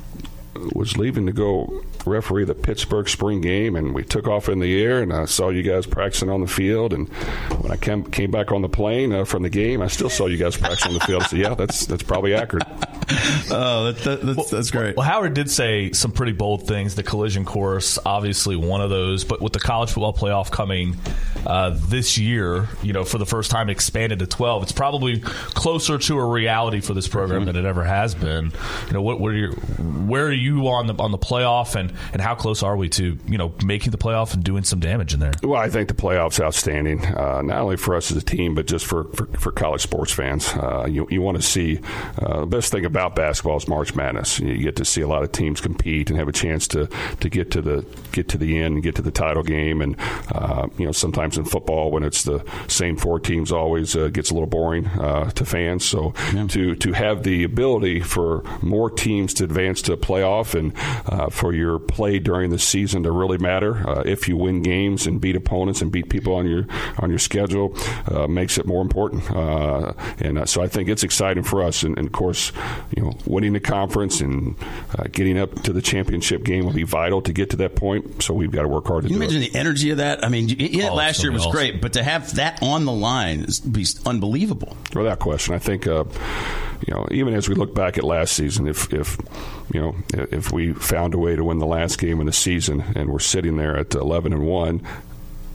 was leaving to go referee the Pittsburgh spring game, and we took off in the air, and I saw you guys practicing on the field, and when I came, came back on the plane uh, from the game, I still saw you guys practicing on the field. So, yeah, that's that's probably accurate. Oh, that, that, that's, well, that's great. Well, Howard did say some pretty bold things. The collision course, obviously one of those, but with the college football playoff coming uh, this year, you know, for the first time expanded to twelve, it's probably closer to a reality for this program mm-hmm. than it ever has been. You know, what, what are your, where are you on the on the playoff, and, and how close are we to, you know, making the playoff and doing some damage in there? Well, I think the playoff's outstanding, uh, not only for us as a team, but just for, for, for college sports fans. Uh, you you want to see uh, the best thing about basketball is March Madness. You get to see a lot of teams compete and have a chance to, to get to the get to the end and get to the title game. And uh, you know, sometimes in football, when it's the same four teams, always uh, gets a little boring uh, to fans. So yeah. to to have the ability for more teams to advance to a playoff, and uh, for your play during the season to really matter, uh, if you win games and beat opponents and beat people on your on your schedule, uh, makes it more important. Uh, and uh, so I think it's exciting for us. And, and of course, you know, winning the conference and uh, getting up to the championship game will be vital to get to that point. So we've got to work hard to Can you do imagine it. the energy of that? I mean, you, oh, last year was awesome. great, but to have that on the line is be unbelievable. Without question. I think, uh, you know, even as we look back at last season, if, if you know, if we found a way to win the last game of the season and we're sitting there at eleven and one,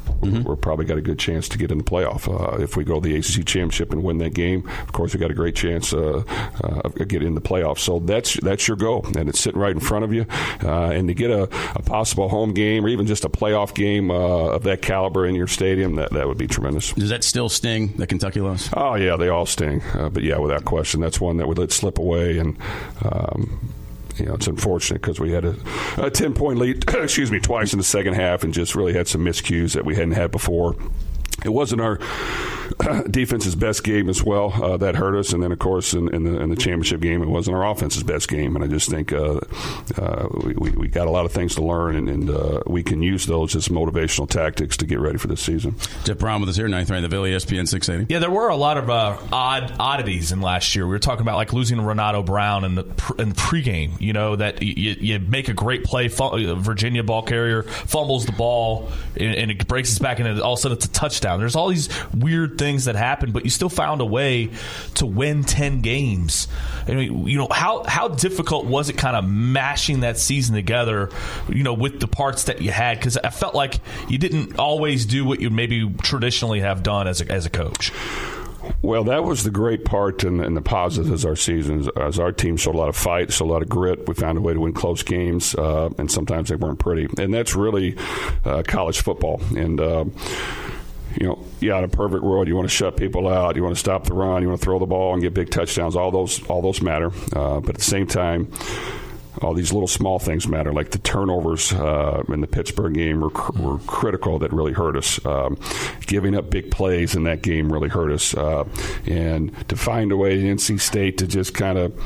mm-hmm. we're probably got a good chance to get in the playoff. Uh, if we go to the A C C championship and win that game, of course we got a great chance uh, uh, of getting in the playoff. So that's that's your goal, and it's sitting right in front of you. Uh, and to get a, a possible home game or even just a playoff game uh, of that caliber in your stadium, that, that would be tremendous. Does that still sting, that Kentucky loss? Oh, yeah, they all sting. Uh, but, yeah, without question, that's one that we let slip away. And, um, you know, it's unfortunate because we had a, a ten-point lead, excuse me, twice in the second half and just really had some miscues that we hadn't had before. It wasn't our defense's best game as well. Uh, that hurt us. And then, of course, in, in, the, in the championship game, it wasn't our offense's best game. And I just think uh, uh, we, we got a lot of things to learn, and, and uh, we can use those as motivational tactics to get ready for this season. Jeff Brown with us here, ninth round, the Ville, E S P N six eighty. Yeah, there were a lot of uh, odd oddities in last year. We were talking about like losing Renato Brown in the, in the pregame, you know, that you, you make a great play, Virginia ball carrier fumbles the ball, and, and it breaks his back, and all of a sudden it's a touchdown. There's all these weird things that happen, but you still found a way to win ten games. I mean, you know, how how difficult was it kind of mashing that season together, you know, with the parts that you had? Because I felt like you didn't always do what you maybe traditionally have done as a, as a coach. Well, that was the great part and, and the positive as our seasons. As our team showed a lot of fight, showed a lot of grit. We found a way to win close games, uh, and sometimes they weren't pretty. And that's really uh, college football. And uh, You know, yeah, in a perfect world, you want to shut people out, you want to stop the run, you want to throw the ball and get big touchdowns. All those, all those matter. Uh, but at the same time, all these little small things matter, like the turnovers uh, in the Pittsburgh game were, were critical. That really hurt us. Um, giving up big plays in that game really hurt us. Uh, and to find a way in N C State to just kind of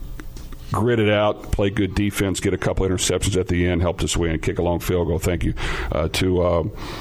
grit it out, play good defense, get a couple interceptions at the end, helped us win, kick a long field goal. Thank you uh, to. Uh,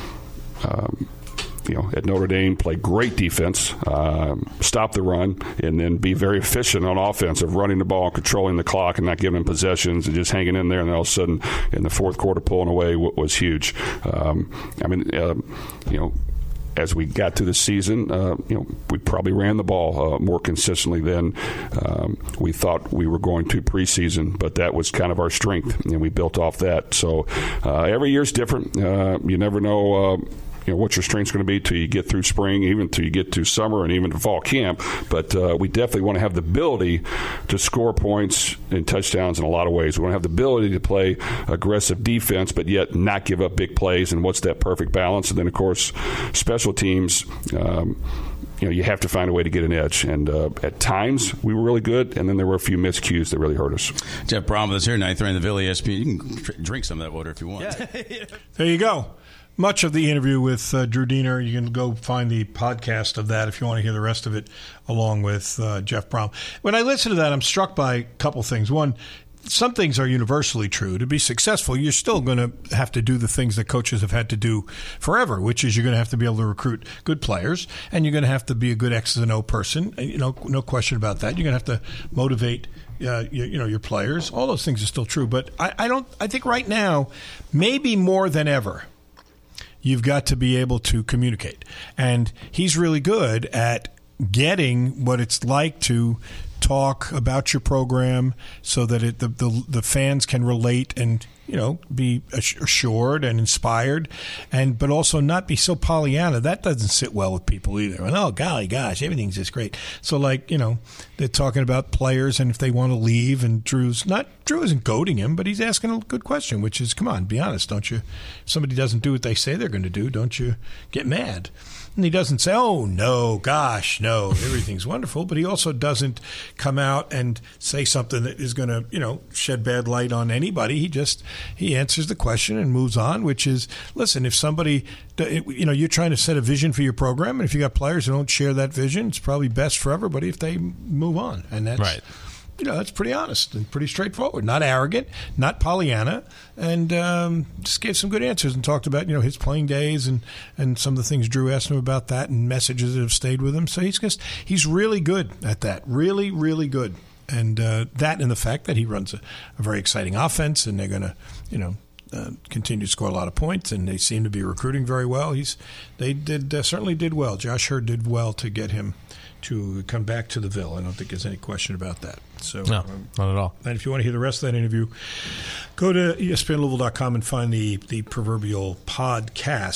um, You know, at Notre Dame, play great defense, um, stop the run, and then be very efficient on offense of running the ball, controlling the clock, and not giving them possessions, and just hanging in there. And then all of a sudden, in the fourth quarter, pulling away was huge. Um, I mean, uh, you know. As we got through the season, uh, you know, we probably ran the ball uh, more consistently than um, we thought we were going to preseason, but that was kind of our strength, and we built off that. So uh, every year's different. Uh, you never know. Uh, You know, what your strength's going to be till you get through spring, even till you get to summer and even to fall camp. But uh, we definitely want to have the ability to score points and touchdowns in a lot of ways. We want to have the ability to play aggressive defense, but yet not give up big plays. And what's that perfect balance? And then, of course, special teams. Um, You know, you have to find a way to get an edge. And uh, at times, we were really good, and then there were a few miscues that really hurt us. Jeff Brown with us here, ninth round, the Ville, E S P N. You can tr- drink some of that water if you want. Yeah. There you go. Much of the interview with uh, Drew Diener, you can go find the podcast of that if you want to hear the rest of it, along with uh, Jeff Brown. When I listen to that, I'm struck by a couple things. One, some things are universally true. To be successful, you're still going to have to do the things that coaches have had to do forever, which is you're going to have to be able to recruit good players, and you're going to have to be a good X's and O person. You know, no question about that. You're going to have to motivate Uh, you, you know, your players. All those things are still true, but I, I don't. I think right now, maybe more than ever, you've got to be able to communicate, and he's really good at getting what it's like to talk about your program so that it, the, the the fans can relate and, you know, be assured and inspired, and but also not be so Pollyanna. That doesn't sit well with people either. And, oh, golly gosh, everything's just great. So, like, you know, they're talking about players and if they want to leave, and Drew's not Drew isn't goading him, but he's asking a good question, which is, come on, be honest, don't you? If somebody doesn't do what they say they're going to do, don't you get mad? And he doesn't say, oh, no, gosh, no, everything's wonderful. But he also doesn't come out and say something that is going to, you know, shed bad light on anybody. He just, he answers the question and moves on, which is, listen, if somebody, you know, you're trying to set a vision for your program, and if you got players who don't share that vision, it's probably best for everybody if they move on. And that's, right. You know, that's pretty honest and pretty straightforward. Not arrogant, not Pollyanna, and um, just gave some good answers and talked about, you know, his playing days and, and some of the things Drew asked him about that and messages that have stayed with him. So he's just he's really good at that. Really, really good. And uh, that and the fact that he runs a, a very exciting offense, and they're going to, you know, uh, continue to score a lot of points, and they seem to be recruiting very well. He's they did uh, certainly did well. Josh Hurd did well to get him to come back to the Ville. I don't think there's any question about that. So, no, um, not at all. And if you want to hear the rest of that interview, go to E S P N Louisville dot com and find the, the proverbial podcast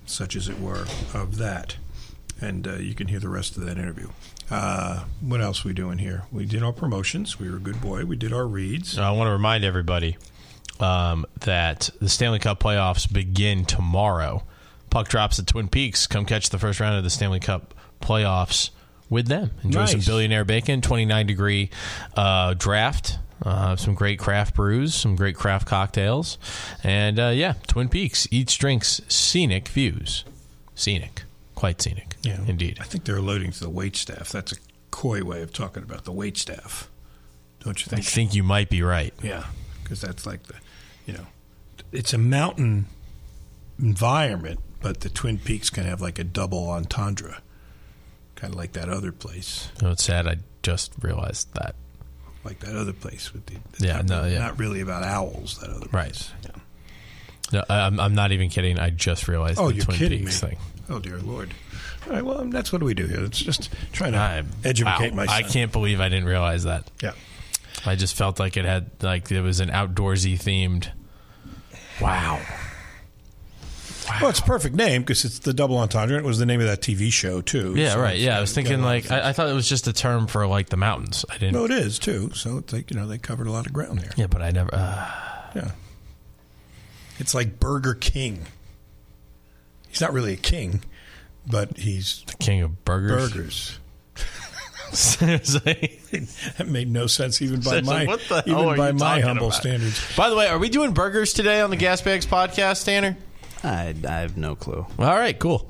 such as it were, of that. And uh, you can hear the rest of that interview. Uh, what else are we doing here? We did our promotions. We were a good boy. We did our reads. I want to remind everybody um, that the Stanley Cup playoffs begin tomorrow. Puck drops at Twin Peaks. Come catch the first round of the Stanley Cup playoffs with them. Enjoy Nice. some Billionaire Bacon, twenty-nine degree uh, draft. Uh, some great craft brews, some great craft cocktails. And, uh, yeah, Twin Peaks. Eats, drinks, scenic views. Scenic. Quite scenic. Yeah, indeed. I think they're alluding to the wait staff. That's a coy way of talking about the wait staff. Don't you I think? think you might be right. Yeah, because that's like the, you know, it's a mountain environment, but the Twin Peaks can have like a double entendre, kind of like that other place. You know, it's sad. I just realized that. Like that other place with the, it's Yeah, not, no, yeah. not really about owls. That other Right. place. Yeah. No, I'm, I'm not even kidding. I just realized Oh, the you're Twin kidding Peaks me. thing. Oh, dear Lord. All right, well, that's what do we do here. It's just trying to I, educate wow, my son. I can't believe I didn't realize that. Yeah. I just felt like it had, like, it was an outdoorsy themed. Wow. Well, it's a perfect name because it's the double entendre. It was the name of that T V show, too. Yeah, So right. it's Yeah, got- I was got thinking, a lot like, of I, I thought it was just a term for, like, the mountains. I didn't. No, it is, too. So, it's like, you know, they covered a lot of ground there. Yeah, but I never. Uh, Yeah. It's like Burger King. He's not really a king, but he's the king of burgers. Burgers. Seriously? That made no sense even by Seriously, my what the hell even are by you my talking humble about? standards. By the way, are we doing burgers today on the Gas Bags podcast, Tanner? I, I have no clue. All right, cool.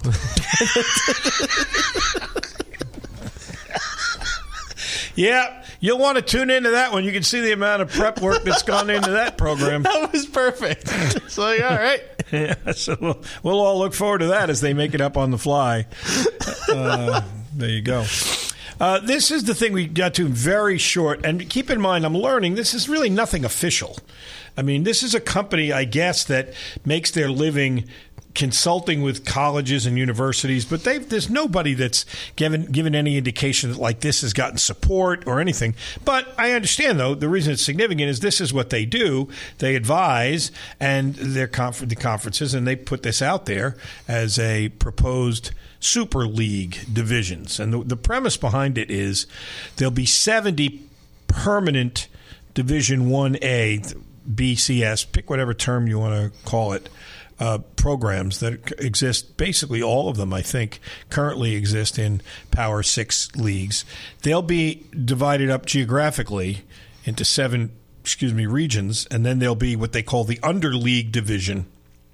Yeah, you'll want to tune into that one. You can see the amount of prep work that's gone into that program. That was perfect. It's like, all right. Yeah, so we'll, we'll all look forward to that as they make it up on the fly. Uh, there you go. Uh, this is the thing we got to very short. And keep in mind, I'm learning this is really nothing official. I mean, this is a company, I guess, that makes their living consulting with colleges and universities, but they've, there's nobody that's given given any indication that like this has gotten support or anything. But I understand, though, the reason it's significant is this is what they do. They advise and their confer- the conferences, and they put this out there as a proposed Super League divisions. And the, the premise behind it is there'll be seventy permanent Division one A, B C S, pick whatever term you want to call it, Uh, programs that exist, basically all of them, I think, currently exist in Power Six leagues. They'll be divided up geographically into seven, excuse me, regions, and then there'll be what they call the Underleague division,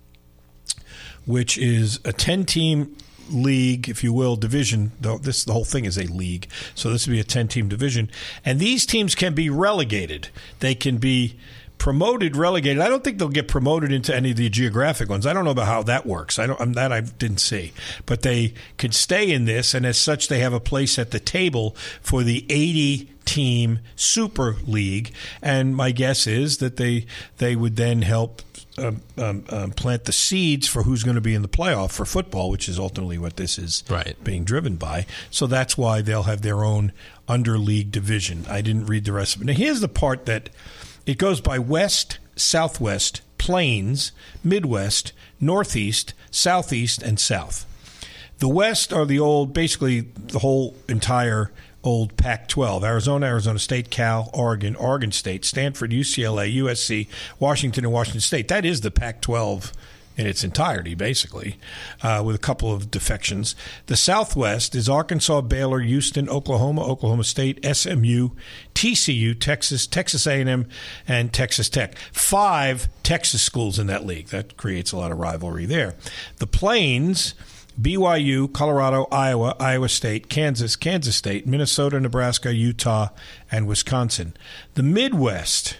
which is a ten-team league, if you will, division. Though this the whole thing is a league, so this would be a ten-team division, and these teams can be relegated. They can be promoted, relegated. I don't think they'll get promoted into any of the geographic ones. I don't know about how that works. I don't. Um, that I didn't see. But they could stay in this, and as such, they have a place at the table for the eighty-team Super League. And my guess is that they they would then help um, um, um, plant the seeds for who's going to be in the playoff for football, which is ultimately what this is right. being driven by. So that's why they'll have their own underleague division. I didn't read the rest of it. Now, here's the part that it goes by West, Southwest, Plains, Midwest, Northeast, Southeast, and South. The West are the old, basically the whole entire old Pac twelve. Arizona, Arizona State, Cal, Oregon, Oregon State, Stanford, U C L A, U S C, Washington, and Washington State. That is the Pac twelve in its entirety, basically, uh, with a couple of defections. The Southwest is Arkansas, Baylor, Houston, Oklahoma, Oklahoma State, S M U, T C U, Texas, Texas A and M, and Texas Tech. Five Texas schools in that league. That creates a lot of rivalry there. The Plains, B Y U, Colorado, Iowa, Iowa State, Kansas, Kansas State, Minnesota, Nebraska, Utah, and Wisconsin. The Midwest,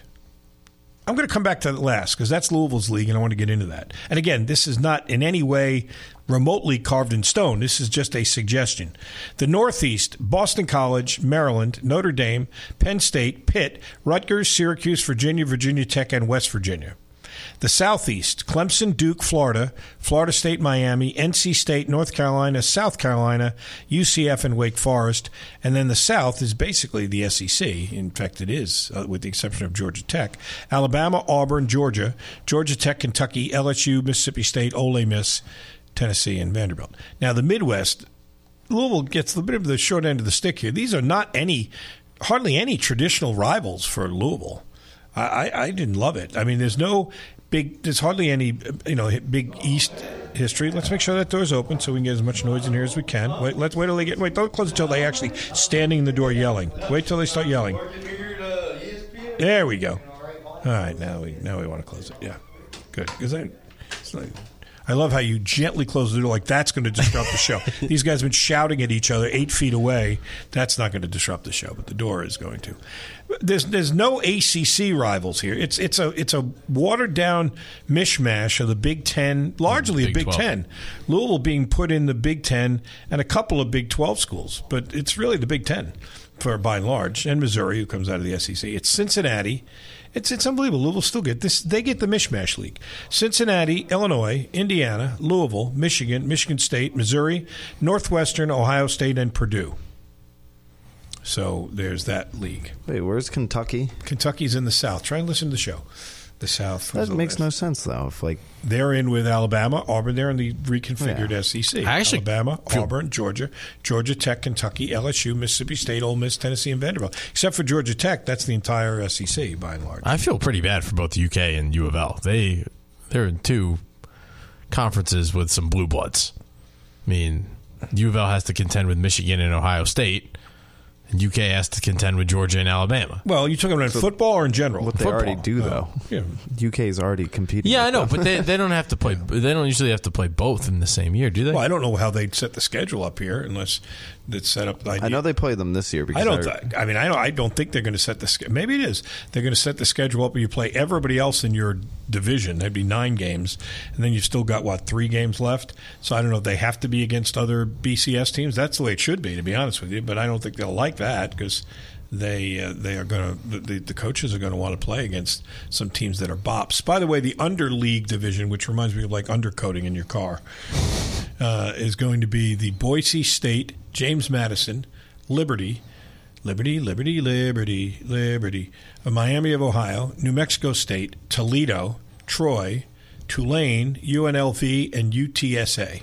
I'm going to come back to that last because that's Louisville's league, and I want to get into that. And again, this is not in any way remotely carved in stone. This is just a suggestion. The Northeast, Boston College, Maryland, Notre Dame, Penn State, Pitt, Rutgers, Syracuse, Virginia, Virginia Tech, and West Virginia. The Southeast, Clemson, Duke, Florida, Florida State, Miami, N C State, North Carolina, South Carolina, U C F, and Wake Forest. And then the South is basically the S E C. In fact, it is, uh, with the exception of Georgia Tech. Alabama, Auburn, Georgia, Georgia Tech, Kentucky, L S U, Mississippi State, Ole Miss, Tennessee, and Vanderbilt. Now, the Midwest, Louisville gets a bit of the short end of the stick here. These are not any, hardly any traditional rivals for Louisville. I, I, I didn't love it. I mean, there's no big, there's hardly any, you know, big East history. Let's make sure that door's open so we can get as much noise in here as we can. Wait, let's wait till they get, wait, don't close until they actually standing in the door yelling. Wait till they start yelling. There we go. All right, now we now we want to close it. Yeah, good. Because I, it's like, I love how you gently close the door like that's going to disrupt the show. These guys have been shouting at each other eight feet away. That's not going to disrupt the show, but the door is going to. There's there's no A C C rivals here. It's it's a it's a watered down mishmash of the Big Ten, largely Big a Big twelve. Ten. Louisville being put in the Big Ten and a couple of Big Twelve schools, but it's really the Big Ten for by and large, and Missouri, who comes out of the S E C. It's Cincinnati. It's it's unbelievable. Louisville still get this. They get the mishmash league. Cincinnati, Illinois, Indiana, Louisville, Michigan, Michigan State, Missouri, Northwestern, Ohio State, and Purdue. So there's that league. Wait, where's Kentucky? Kentucky's in the South. Try and listen to the show. The South. That makes no sense, though. If like they're in with Alabama, Auburn. They're in the reconfigured Yeah. S E C. I actually Alabama, feel- Auburn, Georgia, Georgia Tech, Kentucky, L S U, Mississippi State, Ole Miss, Tennessee, and Vanderbilt. Except for Georgia Tech, that's the entire S E C by and large. I feel pretty bad for both U K and U of L. They they're in two conferences with some blue bloods. I mean, U of L has to contend with Michigan and Ohio State, and U K has to contend with Georgia and Alabama. Well, you talking about in football or in general? what they Football. already do, though. Uh, yeah. U K's already competing. Yeah, I with know, them. but they they don't have to play. They don't usually have to play both in the same year, do they? Well, I don't know how they'd set the schedule up here unless it's set up. I know they played them this year. Because I don't. they're- Th- I mean, I don't. I don't think they're going to set the. sch- Maybe it is. They're going to set the schedule up where you play everybody else in your division. That'd be nine games, and then you've still got what three games left. So I don't know if they have to be against other B C S teams. That's the way it should be, to be honest with you. But I don't think they'll like that because they uh, they are going to the, the coaches are going to want to play against some teams that are bops. By the way, the under league division, which reminds me of like undercoating in your car, uh, is going to be the Boise State, James Madison, Liberty, Liberty, Liberty, Liberty, Liberty, uh, Miami of Ohio, New Mexico State, Toledo, Troy, Tulane, U N L V, and U T S A.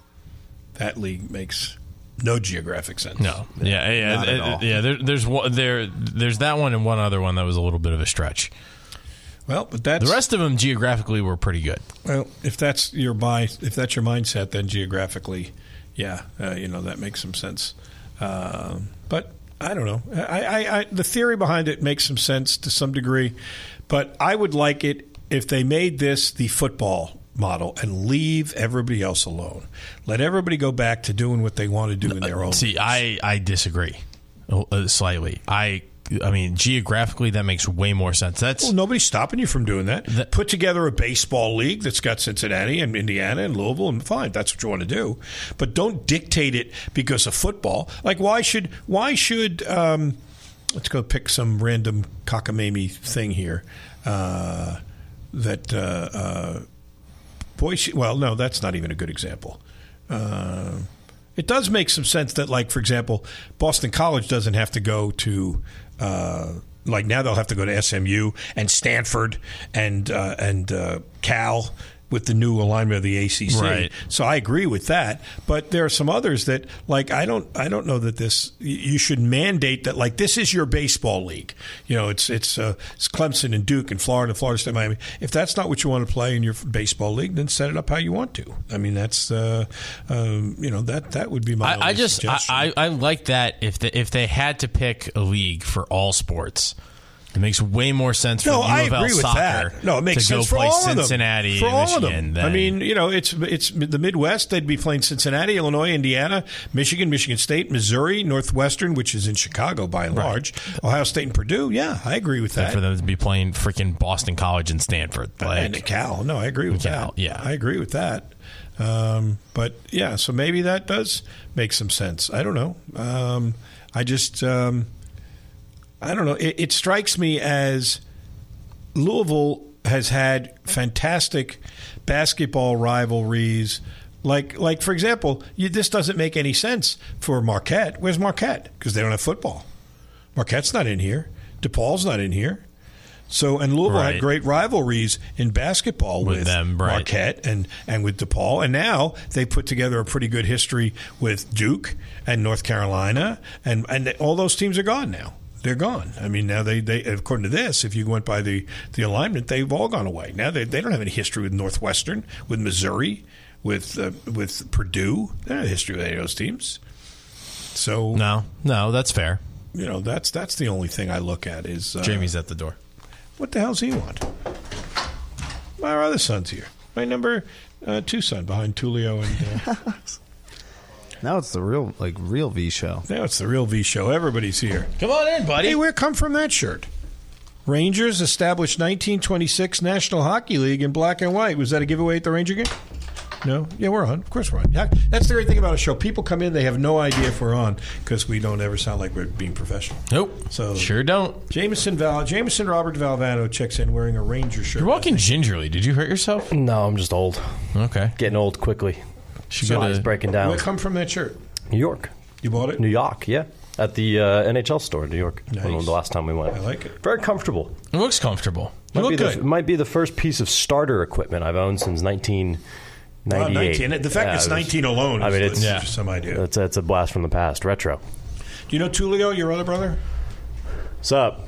That league makes no geographic sense. No, yeah, yeah, Not at uh, all. yeah. There, there's one, there, there's that one and one other one that was a little bit of a stretch. Well, but that's The rest of them geographically were pretty good. well. If that's your by, if that's your mindset, then geographically, yeah, uh, you know that makes some sense. Um, but I don't know. I, I, I, the theory behind it makes some sense to some degree, but I would like it if they made this the football model and leave everybody else alone. Let everybody go back to doing what they want to do in their own. See, I, I disagree uh, slightly. I I mean, geographically, that makes way more sense. That's Well, nobody's stopping you from doing that. That- Put together a baseball league that's got Cincinnati and Indiana and Louisville, and fine, that's what you want to do. But don't dictate it because of football. Like, why should why should um, let's go pick some random cockamamie thing here uh, that uh, uh, Boise. Well, no, that's not even a good example. Uh, it does make some sense that, like, for example, Boston College doesn't have to go to, uh, like, now they'll have to go to S M U and Stanford and uh, and uh, Cal with the new alignment of the A C C. Right. So I agree with that. But there are some others that, like, I don't I don't know that this you should mandate that, like, this is your baseball league. You know, it's it's uh, it's Clemson and Duke and Florida and Florida State, Miami. If that's not what you want to play in your baseball league, then set it up how you want to. I mean, that's uh, um, you know that that would be my. I, I only just I, suggestion. I, I like that if the, if they had to pick a league for all sports. It makes way more sense for No, U I of L agree with soccer that. No, it makes to go sense for play all of them. Cincinnati For and all of Michigan. them. I than- mean, you know, it's it's the Midwest. They'd be playing Cincinnati, Illinois, Indiana, Michigan, Michigan State, Missouri, Northwestern, which is in Chicago by and Right. large, Ohio State, and Purdue. Yeah, I agree with and that. for them to be playing freaking Boston College and Stanford, like and Cal. No, I agree with Cal, that. yeah. I agree with that. Um, but yeah, so maybe that does make some sense. I don't know. Um, I just, um, I don't know. It, it strikes me as Louisville has had fantastic basketball rivalries. Like, like for example, you, this doesn't make any sense for Marquette. Where's Marquette? Because they don't have football. Marquette's not in here. DePaul's not in here. So, and Louisville Right. had great rivalries in basketball with, With them, right. Marquette and, and with DePaul. And now they put together a pretty good history with Duke and North Carolina. And, and all those teams are gone now. They're gone. I mean, now they, they according to this, if you went by the, the alignment, they've all gone away. Now they, they don't have any history with Northwestern, with Missouri, with uh, with Purdue. They don't have a history with any of those teams. So No, no, that's fair. you know, that's that's the only thing I look at is uh, Jamie's at the door. What the hell's he want? Our other son's here. My number uh, two son behind Tulio and. Uh, Now it's the real, like, real V show. now it's the real V show. Everybody's here. Come on in, buddy. Hey, where come from that shirt? Rangers established nineteen twenty-six National Hockey League in black and white. Was that a giveaway at the Ranger game? No? Yeah, we're on. Of course we're on. Yeah, that's the great thing about a show. People come in, they have no idea if we're on because we don't ever sound like we're being professional. Nope. So Sure don't. Jameson Val, Jameson Robert Valvano checks in wearing a Ranger shirt. You're walking gingerly. Did you hurt yourself? No, I'm just old. Okay. Getting old quickly. Should So- go to- Body's breaking down. Where come from that shirt? New York. You bought it? New York, yeah. At the uh, N H L store in New York. Nice. When the last time we went. I like it. Very comfortable. It looks comfortable. You Might look be, good. the, might be the first piece of starter equipment I've owned since nineteen ninety-eight. Wow, nineteen. The fact Yeah, it's it was- nineteen alone I is- mean, is it's Yeah. some idea. It's, it's a blast from the past. Retro. Do you know Tulio, your other brother? What's up?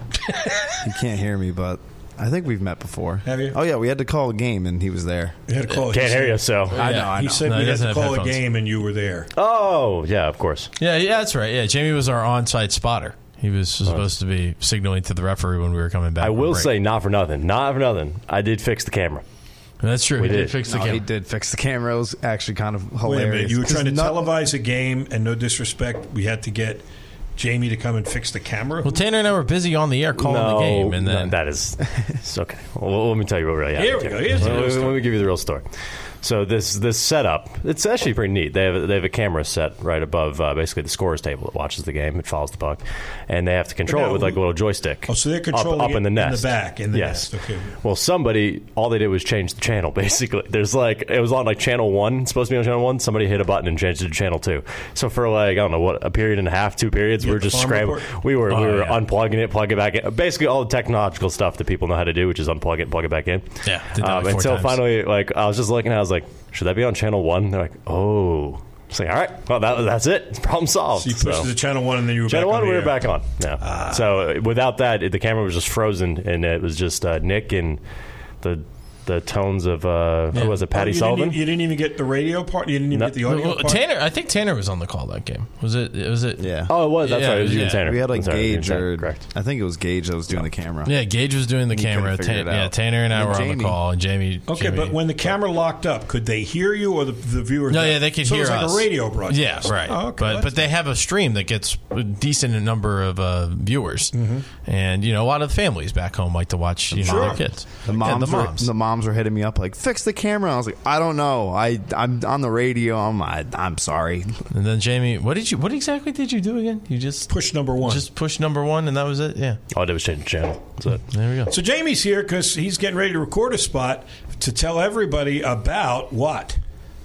You can't hear me, but I think we've met before. Have you? Oh, yeah, we had to call a game, and he was there. We had to call. Can't he hear said- you, so. I know, I He know. said No, he we had doesn't to have call a headphones. game and you were there. Oh, yeah, of course. Yeah, yeah, that's right. Yeah, Jamie was our on-site spotter. He was supposed to be signaling to the referee when we were coming back. I from will break. say, not for nothing. Not for nothing. I did fix the camera. That's true. We he did. did. fix the No, camera. he did fix the camera. It was actually kind of hilarious. Wait a minute. You were 'Cause trying to no- televise a game, and no disrespect, we had to get Jamie to come and fix the camera. Well, Tanner and I were busy on the air calling no, the game, and no, then that is it's okay. Well, let me tell you what really happened. Here we go. Here's the let, real me- story. let me give you the real story. So this this setup, it's actually pretty neat. They have a, they have a camera set right above uh, basically the scorer's table that watches the game. It follows the puck, and they have to control now it with like a who- little joystick. Oh, so they're controlling up, up it in the in the nest, back, in the yes. nest. Okay. Well, somebody all they did was change the channel. Basically, there's like it was on like channel one, supposed to be on channel one. Somebody hit a button and changed it to channel two. So for like I don't know what a period and a half, two periods, You we were had the just farm scrambling. report? We were Oh, we were yeah. unplugging it, plug it back in. Basically, all the technological stuff that people know how to do, which is unplug it, plug it back in. Yeah, did that Um, like four until times. finally, like I was just looking, I was like, should that be on channel one? They're like, oh. It's like, all right, well, that, that's it. Problem solved. So you pushed So- it to channel one, and then you were Channel back one, on we the were air. back on. Yeah. so uh, without that, it, the camera was just frozen, and it was just uh, Nick and the the tones of uh, who was it, Patty Oh, you Sullivan? Didn't, even- you didn't even get the radio part. You didn't even No. get the audio Well, part. Tanner, I think Tanner was on the call that game. Was it? Was it? Yeah. Oh, it was. That's Yeah, right. It was you yeah. and Tanner. We had like That's right, it was you and Gage Tanner, or correct. I think it was Gage that was doing the camera. Yeah, Gage was doing the He couldn't camera. figure Ta- it out. yeah, Tanner and I And were on Jamie. the call, and Jamie. Okay, Jamie- but when the camera locked up, could they hear you or the, the viewers? No, yeah, they could so hear it was like us. a radio broadcast. Yeah, right. Oh, okay, but that's but they have a stream that gets a decent number of uh, viewers, Mm-hmm. and you know a lot of families back home like to watch you know Sure. their kids. The Yeah, moms, the were, moms. the moms were hitting me up like, fix the camera. I was like, I don't know. I I'm on the radio. I'm I, I'm sorry. And then Jamie, what did you? What exactly did you do again? You just push number one. Just push number one, and that was it. Yeah. All I did was change the channel. That's it. There we go. So Jamie's here because he's getting ready to record a spot to tell everybody about what?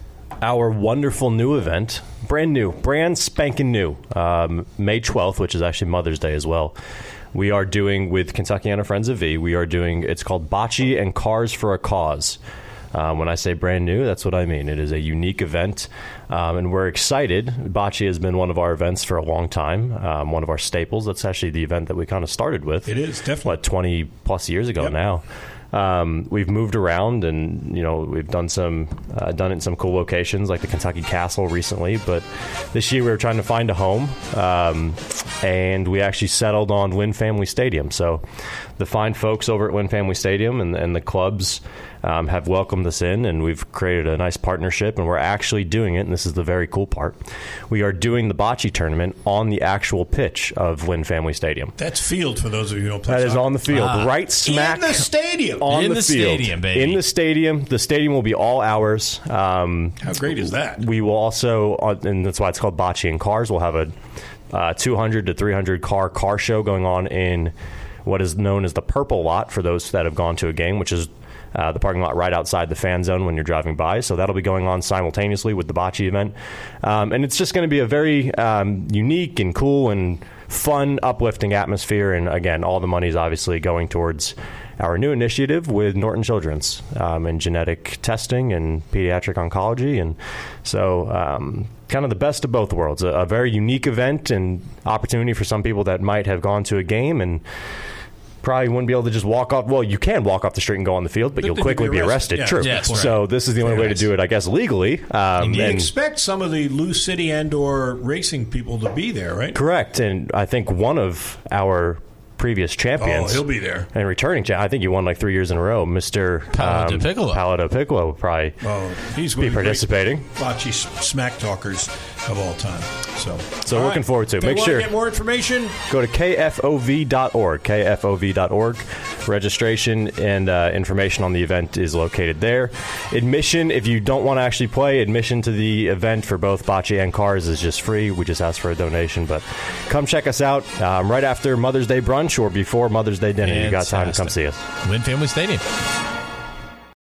Our wonderful new event, brand new, brand spanking new, um, May twelfth, which is actually Mother's Day as well. We are doing with Kentuckiana Friends of V. We are doing. It's called Bocce and Cars for a Cause. Um, when I say brand new, that's what I mean. It is a unique event, um, and we're excited. Bocce has been one of our events for a long time, um, one of our staples. That's actually the event that we kind of started with. It is, definitely. What, twenty plus years ago Yep. now. Um, we've moved around, and you know we've done some uh, done it in some cool locations like the Kentucky Castle recently. But this year we were trying to find a home, um, and we actually settled on Wynn Family Stadium. So the fine folks over at Wynn Family Stadium and, and the clubs um, have welcomed us in, and we've created a nice partnership. And we're actually doing it, and this is the very cool part. We are doing the bocce tournament on the actual pitch of Wynn Family Stadium. That's field for those of you who don't play That is soccer. on the field, Ah. right smack in the stadium. on In the, the field. stadium, baby. In the stadium. The stadium will be all ours. Um, How great is that? we will also, uh, and that's why it's called Bocce and Cars. We'll have a uh, two hundred to three hundred car car show going on in what is known as the Purple Lot for those that have gone to a game, which is uh, the parking lot right outside the fan zone when you're driving by. So that'll be going on simultaneously with the bocce event. Um, and it's just going to be a very um, unique and cool and fun, uplifting atmosphere. And again, all the money is obviously going towards our new initiative with Norton Children's um, in genetic testing and pediatric oncology. And so um, kind of the best of both worlds, a, a very unique event and opportunity for some people that might have gone to a game and probably wouldn't be able to just walk off. Well, you can walk off the street and go on the field, but, but you'll quickly be arrested. Yeah, True. yes, so right. this is the only way to do it, I guess, legally. Um, you and expect some of the Lou City and or racing people to be there, right? Correct. And I think one of our previous champions. Oh, he'll be there. And returning champ. I think he won like three years in a row. Mister Paolo um, Di Piccolo. Paolo Di Piccolo will probably oh, he's be participating. Bocce smack talkers of all time. So, so all looking right. forward to it. If Make they sure want to get more information. Go to K F O V dot org. K F O V dot org. Registration and uh, information on the event is located there. Admission, if you don't want to actually play, admission to the event for both bocce and cars is just free. We just ask for a donation. But come check us out um, right after Mother's Day brunch or before Mother's Day dinner. You got time to come see us. Wynn Family Stadium.